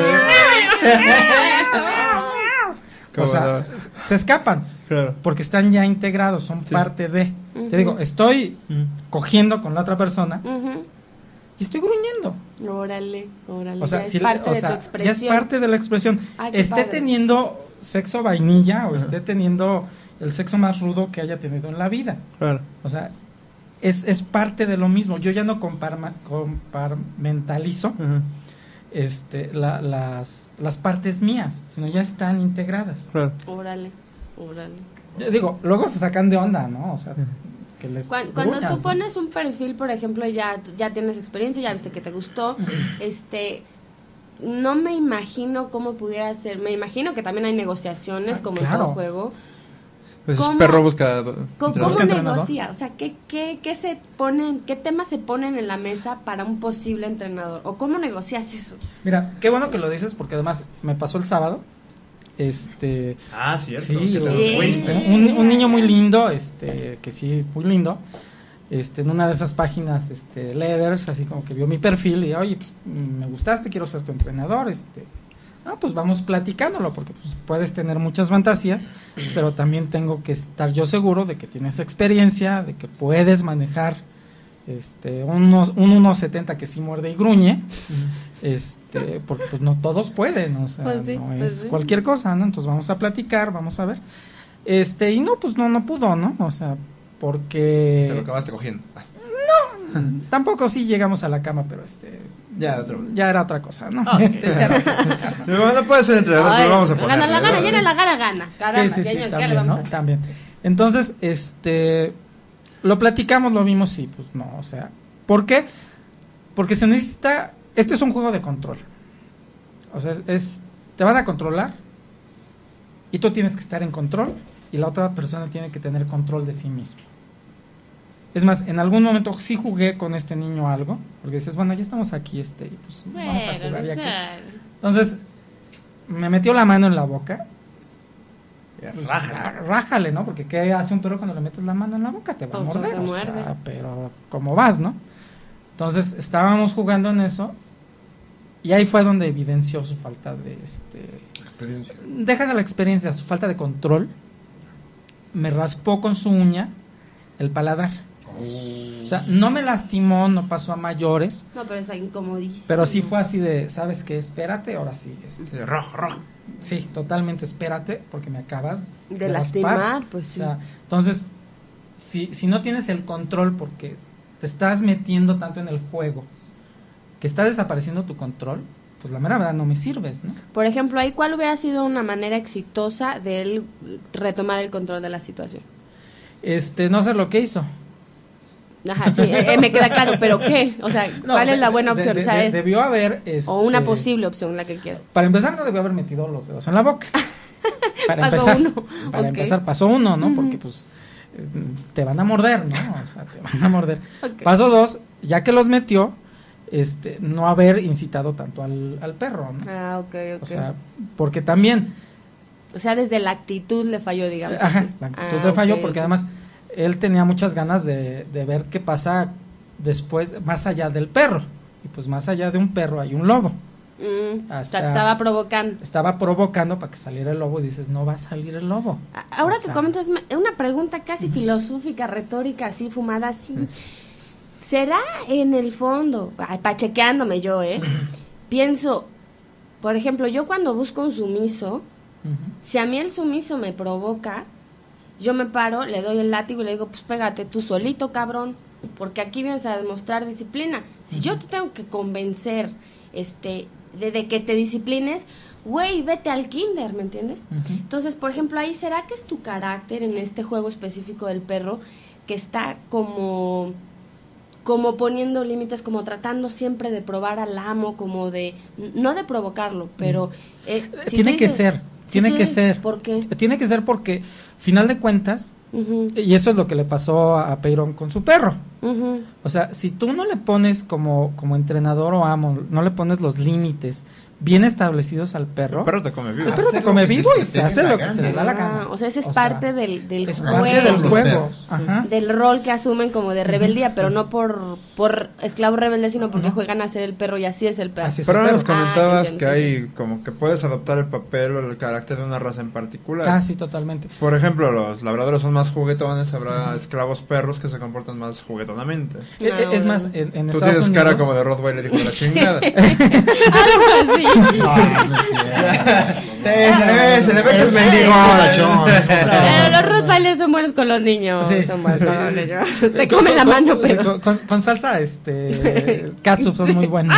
O ¿Cómo sea, no? se escapan Claro. porque están ya integrados, son Sí. parte de. Ujú. Te digo, estoy Mm. cogiendo con la otra persona Ujú. y estoy gruñendo. Órale, órale. O sea, ya si es la- parte o de sea, tu ya es expresión. parte de la expresión. Ay, qué Esté padre. teniendo sexo vainilla o esté teniendo el sexo más rudo que haya tenido en la vida. Claro. O sea, es, es parte de lo mismo. Yo ya no comparma- comparmentalizo Ajá. este, la- las, las partes mías, sino ya están integradas. Claro. Órale, órale. Yo digo, luego se sacan de onda, ¿no? O sea, que les Cuan- Cuando, gruñas, tú ¿no? pones un perfil, por ejemplo, ya, ya tienes experiencia, ya viste que te gustó, este, no me imagino cómo pudiera ser, me imagino que también hay negociaciones Ah, como claro. en todo juego. Pues ¿Cómo? perro busca. ¿Cómo, Busca cómo entrenador. negocia? O sea, ¿qué, qué, qué se ponen, qué temas se ponen en la mesa para un posible entrenador? ¿O cómo negocias eso? Mira, qué bueno que lo dices porque además me pasó el sábado. Este, Ah, cierto. sí, que te un- lo fuiste. un, un niño muy lindo, este, que sí es muy lindo, este, en una de esas páginas, este, leathers, así como que vio mi perfil y, oye, pues, me gustaste, quiero ser tu entrenador, este, no, pues vamos platicándolo, porque pues, puedes tener muchas fantasías, pero también tengo que estar yo seguro de que tienes experiencia, de que puedes manejar, este, unos, un uno setenta que sí muerde y gruñe, este, porque pues no todos pueden, o sea, Pues sí, no pues es sí. cualquier cosa, ¿no? Entonces vamos a platicar, vamos a ver. Este, y no, pues no, no pudo, ¿no? O sea, porque... Te lo acabaste cogiendo. Tampoco sí llegamos a la cama, pero este... Ya, otro. Ya era otra cosa, ¿no? Ah. Este, ya era otra cosa, ¿no? No, no puede ser entrenador, Ay, pero vamos a poner. gana la gana, llena la gana, gana. Caramba, Sí, sí, sí, ya, ¿qué le también, vamos ¿no? a hacer? También. Entonces, este, lo platicamos, lo vimos y pues no, o sea, ¿por qué? Porque se necesita, este es un juego de control. O sea, es, es- te van a controlar y tú tienes que estar en control y la otra persona tiene que tener control de sí mismo. Es más, en algún momento sí jugué con este niño algo, porque dices, bueno, ya estamos aquí, este, y pues vamos a Bueno, jugar o ya que... sea, Entonces, me metió la mano en la boca. Ya, Pues, rájale. rá- rájale, ¿no? Porque ¿qué hace un perro cuando le metes la mano en la boca? Te va a Pues, morder. te o muerde. sea, pero ¿cómo vas, no? Entonces, estábamos jugando en eso y ahí fue donde evidenció su falta de, este... Experiencia. Deja de la experiencia, su falta de control. Me raspó con su uña el paladar. O sea, no me lastimó, no pasó a mayores, no, pero es incomodísimo. pero sí fue así de, ¿sabes qué? Espérate, ahora sí. este, Sí, rojo, rojo. Sí, totalmente, espérate, porque me acabas De raspar. lastimar, pues sí. O sea, entonces, si, si no tienes el control porque te estás metiendo tanto en el juego, que está desapareciendo tu control, pues la mera verdad no me sirves, ¿no? Por ejemplo, ahí, ¿cuál hubiera sido una manera exitosa de él retomar el control de la situación? Este, no sé lo que hizo. Ajá, sí, eh, eh, me queda claro, pero ¿qué? O sea, No, ¿cuál de- es la buena de- opción? de- o sea, de- es- debió haber... Este, o una posible opción, la que quieras. Para empezar, no debió haber metido los dedos en la boca. Para Pasó empezar, uno. Para Ok. empezar, pasó uno, ¿no? Ujú. Porque pues eh, te van a morder, ¿no? O sea, te van a morder. Ok. Paso dos, ya que los metió, este, no haber incitado tanto al, al perro, ¿no? Ah, ok, ok. O sea, porque también, O sea, desde la actitud le falló, digamos. ajá, así. la actitud Ah, le falló ok, porque ok. además él tenía muchas ganas de, de ver qué pasa después, más allá del perro. Y pues más allá de un perro hay un lobo. Mm, o sea, hasta- te estaba provocando. Estaba provocando para que saliera el lobo y dices, no va a salir el lobo. A- Ahora O que sea, comentas me- una pregunta casi filosófica, retórica, así fumada, así. ¿Será en el fondo, ay, pachequeándome yo, eh? Pienso, por ejemplo, yo cuando busco un sumiso, Ujú. si a mí el sumiso me provoca, yo me paro, le doy el látigo y le digo, pues pégate tú solito, cabrón, porque aquí vienes a demostrar disciplina. Si yo te tengo que convencer, este, de, de que te disciplines, güey, vete al kinder, ¿me entiendes? Ujú. Entonces, por ejemplo, ahí, ¿será que es tu carácter en este juego específico del perro que está como como poniendo límites, como tratando siempre de probar al amo, como de, no de provocarlo, pero... eh, si Tiene tú que dices- ser, si tiene tú que dices, ser. ¿Por qué? Tiene que ser porque, final de cuentas, Ujú, y eso es lo que le pasó a Peirón con su perro. ujú. O sea, si tú no le pones como, como entrenador o amo, no le pones los límites bien establecidos al perro. El perro te come vivo. El perro te come vivo y se hace lo que se le da la Ah, gana. o sea, ese es O parte sea, del, del es juego. parte del Los juego. perros. Ajá. Del rol que asumen como de rebeldía, pero no por, por esclavo rebelde, sino porque Ujú. juegan a ser el perro y así es el perro. Así es. Pero ahora perro. nos comentabas Ah, que entiendo, hay como que puedes adoptar el papel o el carácter de una raza en particular. Casi totalmente. Por ejemplo, los labradores son más juguetones, habrá esclavos perros que se comportan más juguetonamente. Eh, eh, es más, en, en Tú Estados tienes Unidos. cara como de Rottweiler, hijo de la chingada. Algo así. Ah, no es cierto. Eh, se le ve, se le ve que es mendigo. Pero los Rottweilers son buenos con los niños. Sí. Son buenos con los niños. Te comen la Con- mano, con- pero. Con, con- con salsa, este. Catsup son muy buenos.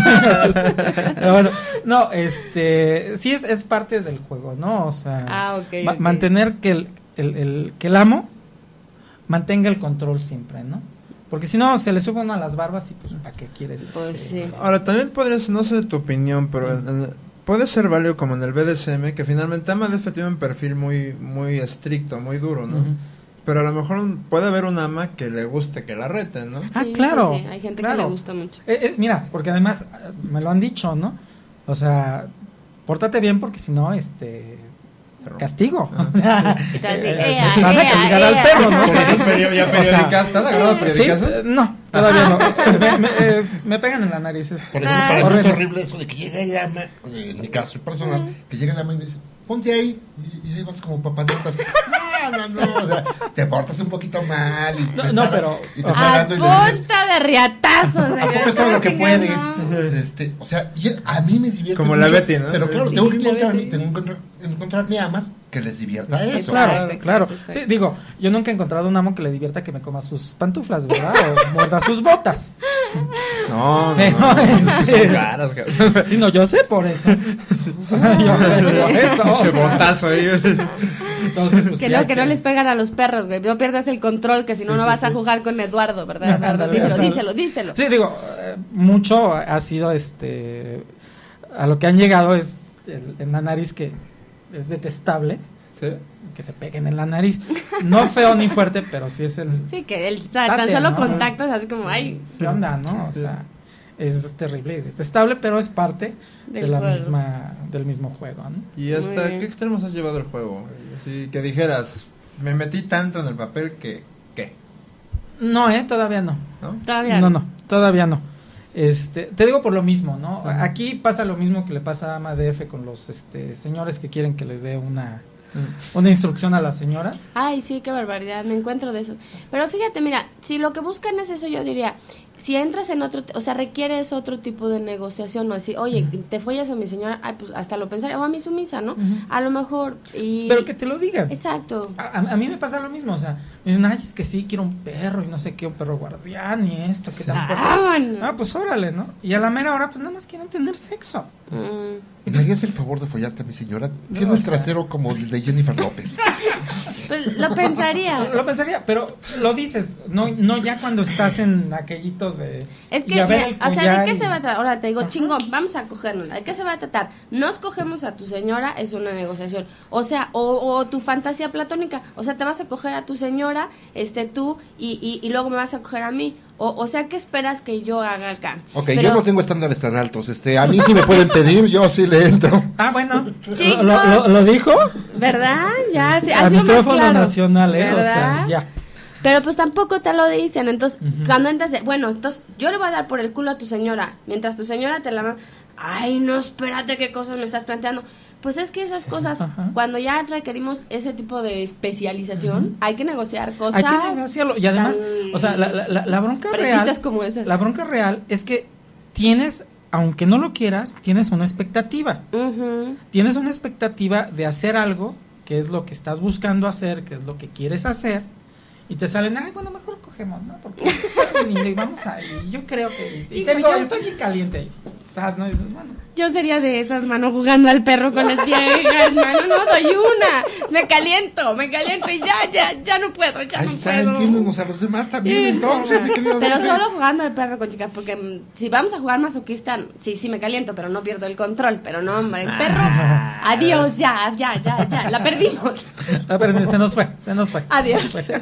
Pero bueno, no, este. Sí, es, es parte del juego, ¿no? O sea. Ah, ok, ma- ok. mantener que el, el, el- que el amo mantenga el control siempre, ¿no? Porque si no, se le sube uno a las barbas y pues, ¿para qué quieres? Pues sí. Ahora, también podrías, no sé tu opinión, pero en- en- puede ser válido como en el B D S M, que finalmente ama de F tiene un perfil muy, muy estricto, muy duro, ¿no? Ujú. Pero a lo mejor un- puede haber un ama que le guste que la reten, ¿no? Ah, Sí, claro. sí, sí. Hay gente claro. que le gusta mucho. Eh, eh, mira, porque además eh, me lo han dicho, ¿no? O sea, pórtate bien porque si no, este, castigo. O sea, Y te va a decir, eh, "Ea, se van a ea, castigar ea". al perro, ¿no? O sea, ¿Ya peri- ya o sea, periódicas? ¿Te han agarrado ¿sí? periódicas? Eh, No, todavía no. me, me- eh, me pegan en la nariz. es- Por ejemplo, para mí es horrible. horrible eso de que llega el ama, eh, en mi caso personal, que llega el ama y me dice, ponte ahí, y, y ahí vas como papanotas. No, no, no, o sea, te portas un poquito mal y No, te no, está- pero- y te está A hablando y le dices, punta de riatazos. ¿a poco es todo lo que puedes? Este, o sea, y a mí me divierte Como mucho, la Betty, ¿no? Pero claro, Sí, tengo que la encontrarme, Betty. tengo que encontrar, encontrarme amas que les divierta eso. Claro, Exacto, claro. exacto. Sí, digo, yo nunca he encontrado un amo que le divierta que me coma sus pantuflas, ¿verdad? O muerda sus botas. No, no, Pero, no, no, este- son caras, cabrón. Sí, no, yo sé por eso. yo sé por eso. o Che sea, botazo ahí. entonces, pues, Que sí, no, hay que no les pegan a los perros, güey. No pierdas el control, que si no, Sí, no sí, vas a sí. jugar con Eduardo, ¿verdad, Eduardo? Ándale, Díselo, ándale. díselo, díselo. Sí, digo, eh, mucho ha sido este. A lo que han llegado es el- en la nariz que es detestable. Sí. Que te peguen en la nariz. No feo ni fuerte, pero sí es el. Sí, que el, o sea, tan Tate, solo ¿no? contacto es así como, ay, ¿Qué onda, no? O sea, es terrible y detestable, pero es parte de Del la juego. misma, del mismo juego, ¿no? ¿Y Muy hasta bien. qué extremos has llevado el juego? Así que dijeras, me metí tanto en el papel que, ¿qué? No, eh, todavía no. ¿No? todavía No, no, todavía no. Este, te digo por lo mismo, ¿no? Aquí pasa lo mismo que le pasa a Ama D F con los este, señores que quieren que les dé una, una instrucción a las señoras. Ay, sí, qué barbaridad, me encuentro de eso. Pero fíjate, mira, si lo que buscan es eso, yo diría, si entras en otro, o sea, requieres otro tipo de negociación, no decir, oye, te follas a mi señora, ay, pues hasta lo pensaría, o a mi sumisa, ¿no? Ujú. A lo mejor, y... Pero que te lo digan. Exacto. A, a- a mí me pasa lo mismo, o sea, me dicen, ay, es que sí, quiero un perro y no sé qué, un perro guardián y esto, qué tan fuerte. es". Vámonos. Ah, pues órale, ¿no? Y a la mera hora, pues nada más quieren tener sexo. Mm. ¿Me harías el favor de follarte a mi señora? Tiene o el sea. trasero como el de Jennifer López. Pues lo pensaría. Lo pensaría, pero lo dices, no, no ya cuando estás en aquellito de... Es y que, a ver mira, el o sea, ¿de collar qué y- se va a tratar? Ahora te digo, Ajá. chingón, vamos a cogernos. ¿De qué se va a tratar? Nos cogemos a tu señora, es una negociación. O sea, o, o tu fantasía platónica. O sea, te vas a coger a tu señora, este, tú, y, y, y luego me vas a coger a mí. O, o sea, ¿qué esperas que yo haga acá? Ok, Pero- yo no tengo estándares tan altos. Este, a mí sí me pueden pedir, yo sí le entro. Ah, bueno, Chicos. lo, lo- lo dijo ¿Verdad? Ya, sí, a ha sido más micrófono claro. nacional, ¿eh? O sea, ¿Verdad? ya. Pero pues tampoco te lo dicen. Entonces, Ujú. cuando entras, de, bueno, entonces yo le voy a dar por el culo a tu señora. Mientras tu señora te la ma- ay, no, espérate, qué cosas me estás planteando. Pues es que esas cosas, Ajá. cuando ya requerimos ese tipo de especialización, hay que negociar cosas. Hay que negociarlo. Y además, tan o sea, la, la, la- la bronca precisas real... como esas. La bronca real es que tienes, aunque no lo quieras, tienes una expectativa. Ujú. Tienes una expectativa de hacer algo, que es lo que estás buscando hacer, que es lo que quieres hacer, y te salen, ay, bueno, mejor cogemos, ¿no? Porque es que está muy lindo y vamos a... Y yo creo que... Y Hijo, tengo, yo- estoy bien caliente. Y ¿sabes? ¿No? Y dices, bueno... Yo sería de esas, mano, jugando al perro con las viejas, mano, no doy una. Me caliento, me caliento y ya, ya, ya no puedo, ya Ahí no está, puedo. entiéndenos a los demás también, entonces, mi querido Pero Dante. solo jugando al perro con chicas, porque mm, si vamos a jugar masoquista, sí, sí me caliento, pero no pierdo el control. Pero no, hombre, el perro, adiós, ya, ya, ya, ya, la perdimos. Ah, pero se nos fue, se nos fue. Adiós. Se nos fue.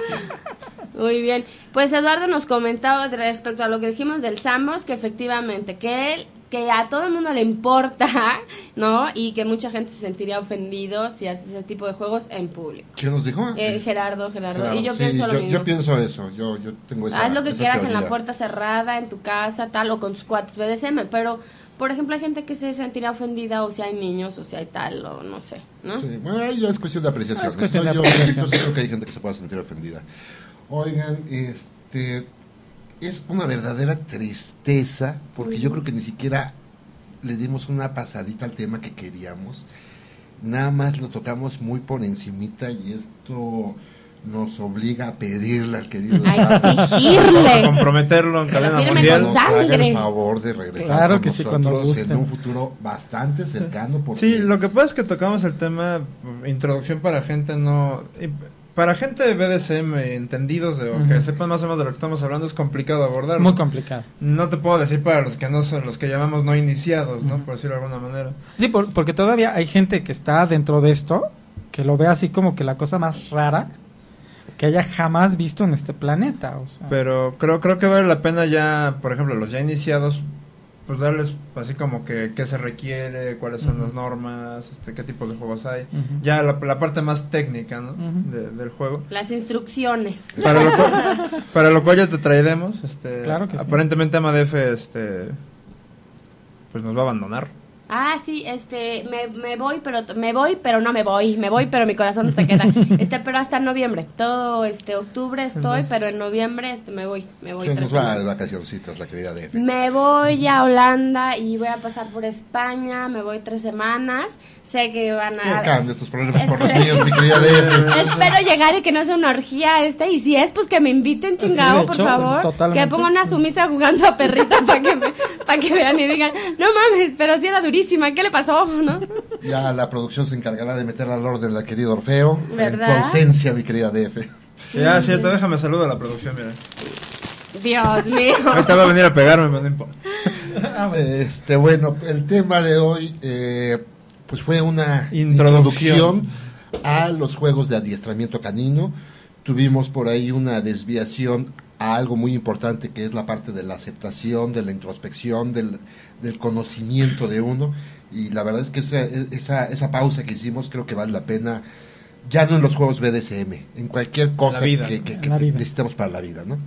Muy bien, pues Eduardo nos comentaba de respecto a lo que dijimos del Sambors, que efectivamente, que él que a todo el mundo le importa, ¿no? Y que mucha gente se sentiría ofendido si haces ese tipo de juegos en público. ¿Quién nos dijo? Eh, Gerardo, Gerardo, Claro, y yo sí, pienso lo yo, mismo. yo pienso eso, yo, yo tengo esa Haz lo que esa quieras en teoría. la puerta cerrada, en tu casa, tal, o con tus cuates B D S M, pero, por ejemplo, hay gente que se sentirá ofendida, o si hay niños, o si hay tal, o no sé, ¿no? Sí, bueno, ahí ya es cuestión de apreciación. Es cuestión ¿no? de Yo- apreciación. Yo, creo que hay gente que se pueda sentir ofendida. Oigan, este es una verdadera tristeza, porque yo creo que ni siquiera le dimos una pasadita al tema que queríamos. Nada más lo tocamos muy por encimita y esto nos obliga a pedirle al querido A Eduardo exigirle. Comprometerlo en Que lo cadena firme mundial. con nos haga sangre. el favor de regresar Claro con que sí, cuando nosotros gusten. en un futuro bastante cercano. Porque Sí, lo que pasa es que tocamos el tema introducción para gente no... y para gente de B D S M, entendidos de, o Ujú. que sepan más o menos de lo que estamos hablando, es complicado abordarlo. Muy complicado. No te puedo decir para los que no son, los que llamamos no iniciados, ¿no? Ujú. Por decirlo de alguna manera. Sí, por- porque todavía hay gente que está dentro de esto, que lo ve así como que la cosa más rara que haya jamás visto en este planeta. O sea, Pero creo creo que vale la pena ya, por ejemplo, los ya iniciados, pues darles así como que qué se requiere, cuáles son Ujú. las normas, este, qué tipos de juegos hay. Ujú. Ya la, la parte más técnica, ¿no? Ujú. De- del juego. Las instrucciones. Para lo cual, para lo cual ya te traeremos. Este, Claro que sí. aparentemente Amadef este, pues nos va a abandonar. Ah, sí, este, me, me voy, pero me voy, pero no me voy, me voy, pero mi corazón se queda. Este, pero hasta noviembre, todo este octubre estoy, pero en noviembre este me voy, me voy. se tres nos va de semanas. vacacioncitas la querida D F. Me voy a Holanda y voy a pasar por España, me voy tres semanas. Sé que van ¿Qué a cambio tus problemas por los Ese- míos, mi querida D F? Espero llegar y que no sea una orgía este, y si es, pues que me inviten, Sí, chingado, de por hecho, favor. totalmente. Que ponga una sumisa jugando a perrita para que me, para que vean y digan, no mames, pero sí era durísima, ¿qué le pasó? ¿No? Ya la producción se encargará de meter al orden al querido Orfeo. ¿Verdad? En tu ausencia, mi querida D F. Ya, cierto, déjame saludar a la producción, mira. Dios mío. Ahorita va a venir a pegarme, pero no importa. ah, bueno. Este, bueno, el tema de hoy, eh, pues fue una Introducción. introducción a los juegos de adiestramiento canino. Tuvimos por ahí una desviación a algo muy importante que es la parte de la aceptación, de la introspección, del, del conocimiento de uno. Y la verdad es que esa, esa, esa pausa que hicimos creo que vale la pena, ya no en los juegos B D S M, en cualquier cosa La vida. que, que, que La vida. necesitemos para la vida, ¿no?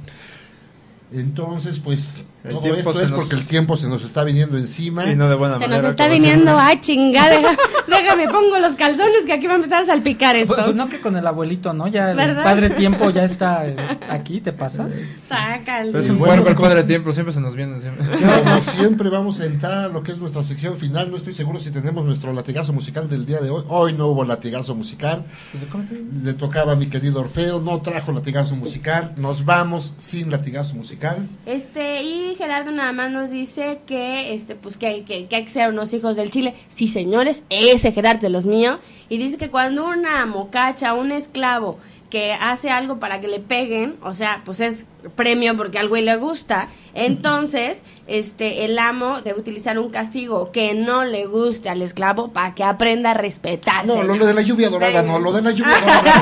Entonces, pues, El todo tiempo esto se es nos- porque el tiempo se nos está viniendo encima. Y no de buena Se manera. nos está como viniendo, siempre. ay chingada, deja- déjame pongo los calzones que aquí va a empezar a salpicar esto. Pues, pues no que con el abuelito, ¿no? Ya el ¿Verdad? padre tiempo ya está eh, aquí, ¿te pasas? Sácale. Pero es un Bueno, cuerpo el pues- padre de tiempo, siempre se nos viene siempre. Como siempre vamos a entrar a lo que es nuestra sección final. No estoy seguro si tenemos nuestro latigazo musical del día de hoy. Hoy no hubo latigazo musical. Le tocaba a mi querido Orfeo, no trajo latigazo musical. Nos vamos sin latigazo musical. Este, y Gerardo nada más nos dice que, este, pues que, que, que hay que ser unos hijos del Chile. Sí, señores, ese Gerardo de los míos. Y dice que cuando una mocacha, un esclavo, que hace algo para que le peguen, o sea, pues es premio porque al güey le gusta. Entonces, este, el amo debe utilizar un castigo que no le guste al esclavo para que aprenda a respetarse. No, lo, lo de la lluvia dorada, no, lo de la lluvia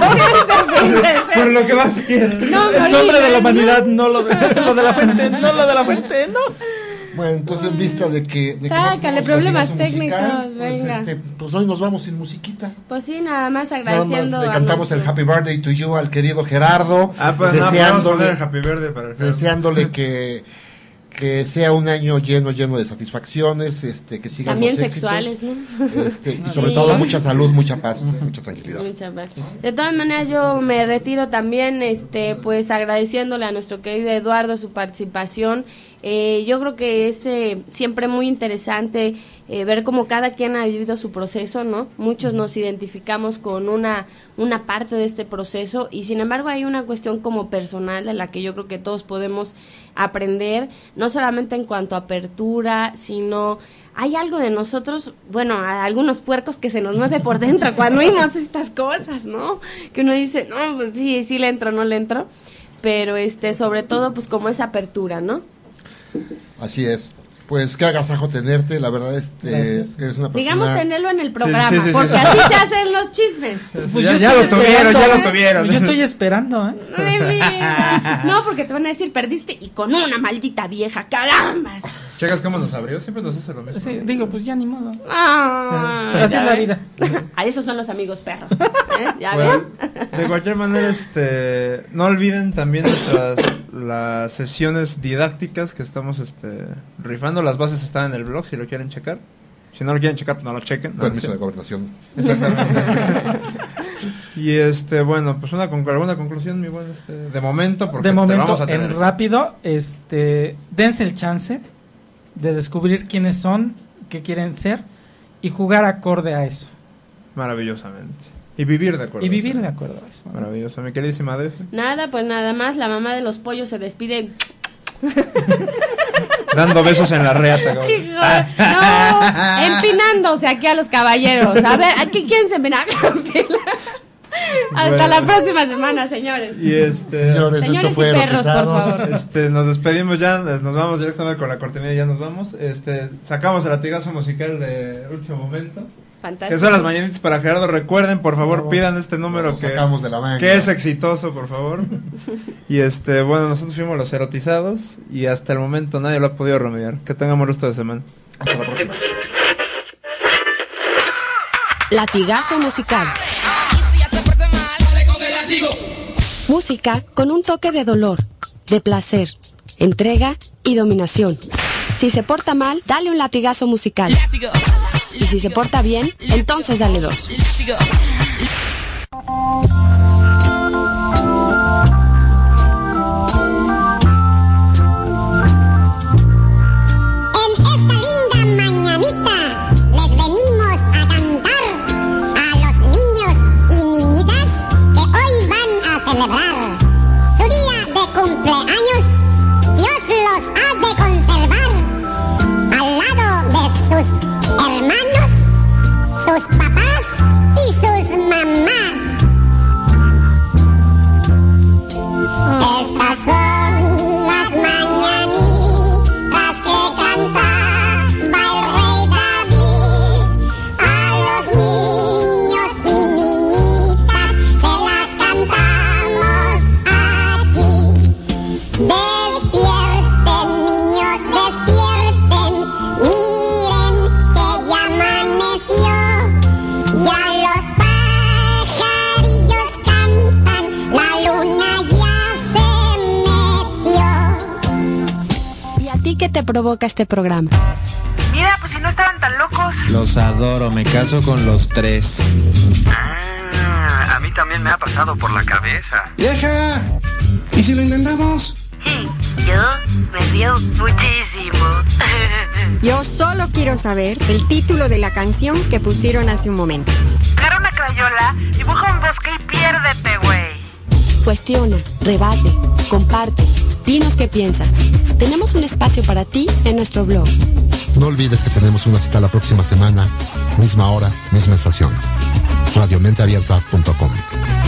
dorada. Por lo que vas a querer. No, El nombre Molina, de la no. humanidad, no lo de, lo de la fuente, no lo de la fuente, no. Bueno, entonces en vista de que... De que Sácale, tenemos problemas latigazo técnicos, pues, venga. este, pues hoy nos vamos sin musiquita. Pues sí, nada más Nada agradeciendo. más le a cantamos el nuestro- Happy Birthday to you al querido Gerardo. Ah, pues no, podemos poner el deseándole, Happy Verde para el Gerardo. deseándole que, que sea un año lleno, lleno de satisfacciones, este, que sigan También los éxitos, sexuales, ¿no? este, y sobre Sí. todo mucha salud, mucha paz, mucha tranquilidad. Muchas gracias. De todas maneras, yo me retiro también, este, pues agradeciéndole a nuestro querido Eduardo su participación. Eh, yo creo que es eh, siempre muy interesante eh, ver cómo cada quien ha vivido su proceso, ¿no? Muchos nos identificamos con una una parte de este proceso y sin embargo hay una cuestión como personal de la que yo creo que todos podemos aprender, no solamente en cuanto a apertura, sino hay algo de nosotros, bueno, a algunos puercos que se nos mueve por dentro cuando oímos estas cosas, ¿no? Que uno dice, no, pues sí, sí le entro, no le entro, pero este, sobre todo, pues como esa apertura, ¿no? Así es. Pues qué agasajo tenerte, la verdad este, Gracias. eres una persona... Digamos tenerlo en el programa, sí, sí, sí, porque sí. así se hacen los chismes. Pues ya yo ya estoy lo tuvieron, esperando, ya ¿eh? lo tuvieron. Yo estoy esperando, ¿eh? Ay, mira. No, porque te van a decir, perdiste y con una maldita vieja, carambas. ¿Checas cómo nos abrió? Siempre nos hace lo mismo. Sí, digo, pues ya ni modo. Ah, Así es la ven. vida. A esos son los amigos perros. ¿eh? ¿Ya Bueno, ven? de cualquier manera, este, no olviden también nuestras las sesiones didácticas que estamos este, rifando. Las bases están en el blog si lo quieren checar. Si no lo quieren checar, pues no lo chequen. No, Permiso no, de gobernación. Exactamente. Y este, bueno, pues una con- alguna conclusión, mi buen, este, de momento, porque De te momento, vamos a tener. en rápido, este, dense el chance de descubrir quiénes son, qué quieren ser y jugar acorde a eso. Maravillosamente. Y vivir de acuerdo. Y vivir de acuerdo a eso. Maravilloso. Mi queridísima Def. Nada, pues nada más. La mamá de los pollos se despide. Dando besos en la reata. cabrón. Hijo, no, empinándose aquí a los caballeros. A ver, aquí quién se empina. Hasta Bueno. la próxima semana, señores. Y este. Señores, Señores esto fue y perros, por Erotizados. favor. Este, nos despedimos ya, nos vamos directamente con la cortinilla y ya nos vamos. Este, sacamos el latigazo musical de último momento. Fantástico. Que son las mañanitas para Gerardo. Recuerden, por favor, pidan este número Lo que, sacamos de la manga. que es exitoso, por favor. Y este, bueno, nosotros fuimos los erotizados y hasta el momento nadie lo ha podido remediar. Que tengamos resto de semana. Hasta la próxima. Latigazo musical. Música con un toque de dolor, de placer, entrega y dominación. Si se porta mal, dale un latigazo musical. Y si se porta bien, entonces dale dos. En esta linda mañanita les venimos a cantar a los niños y niñitas que hoy van a celebrar su día de cumpleaños. Dios los ha de conservar al lado de sus hermanos, sus papás y sus mamás. Estas son las mañanitas que cantaba el rey David. A los niños y niñitas se las cantamos aquí. Despierten, niños, despierten, miren que ya amaneció. Ya los pajarillos cantan, la luna ya se metió. ¿Y a ti qué te provoca este programa? Mira, pues si no estaban tan locos. Los adoro, me caso con los tres. Ah, a mí también me ha pasado por la cabeza. ¡Vieja! ¿Y si lo intentamos? Yo me río muchísimo. Yo solo quiero saber el título de la canción que pusieron hace un momento. Agarra una crayola, dibuja un bosque y piérdete, güey. Cuestiona, rebate, comparte, dinos qué piensas. Tenemos un espacio para ti en nuestro blog. No olvides que tenemos una cita la próxima semana, misma hora, misma estación. radiomenteabierta punto com.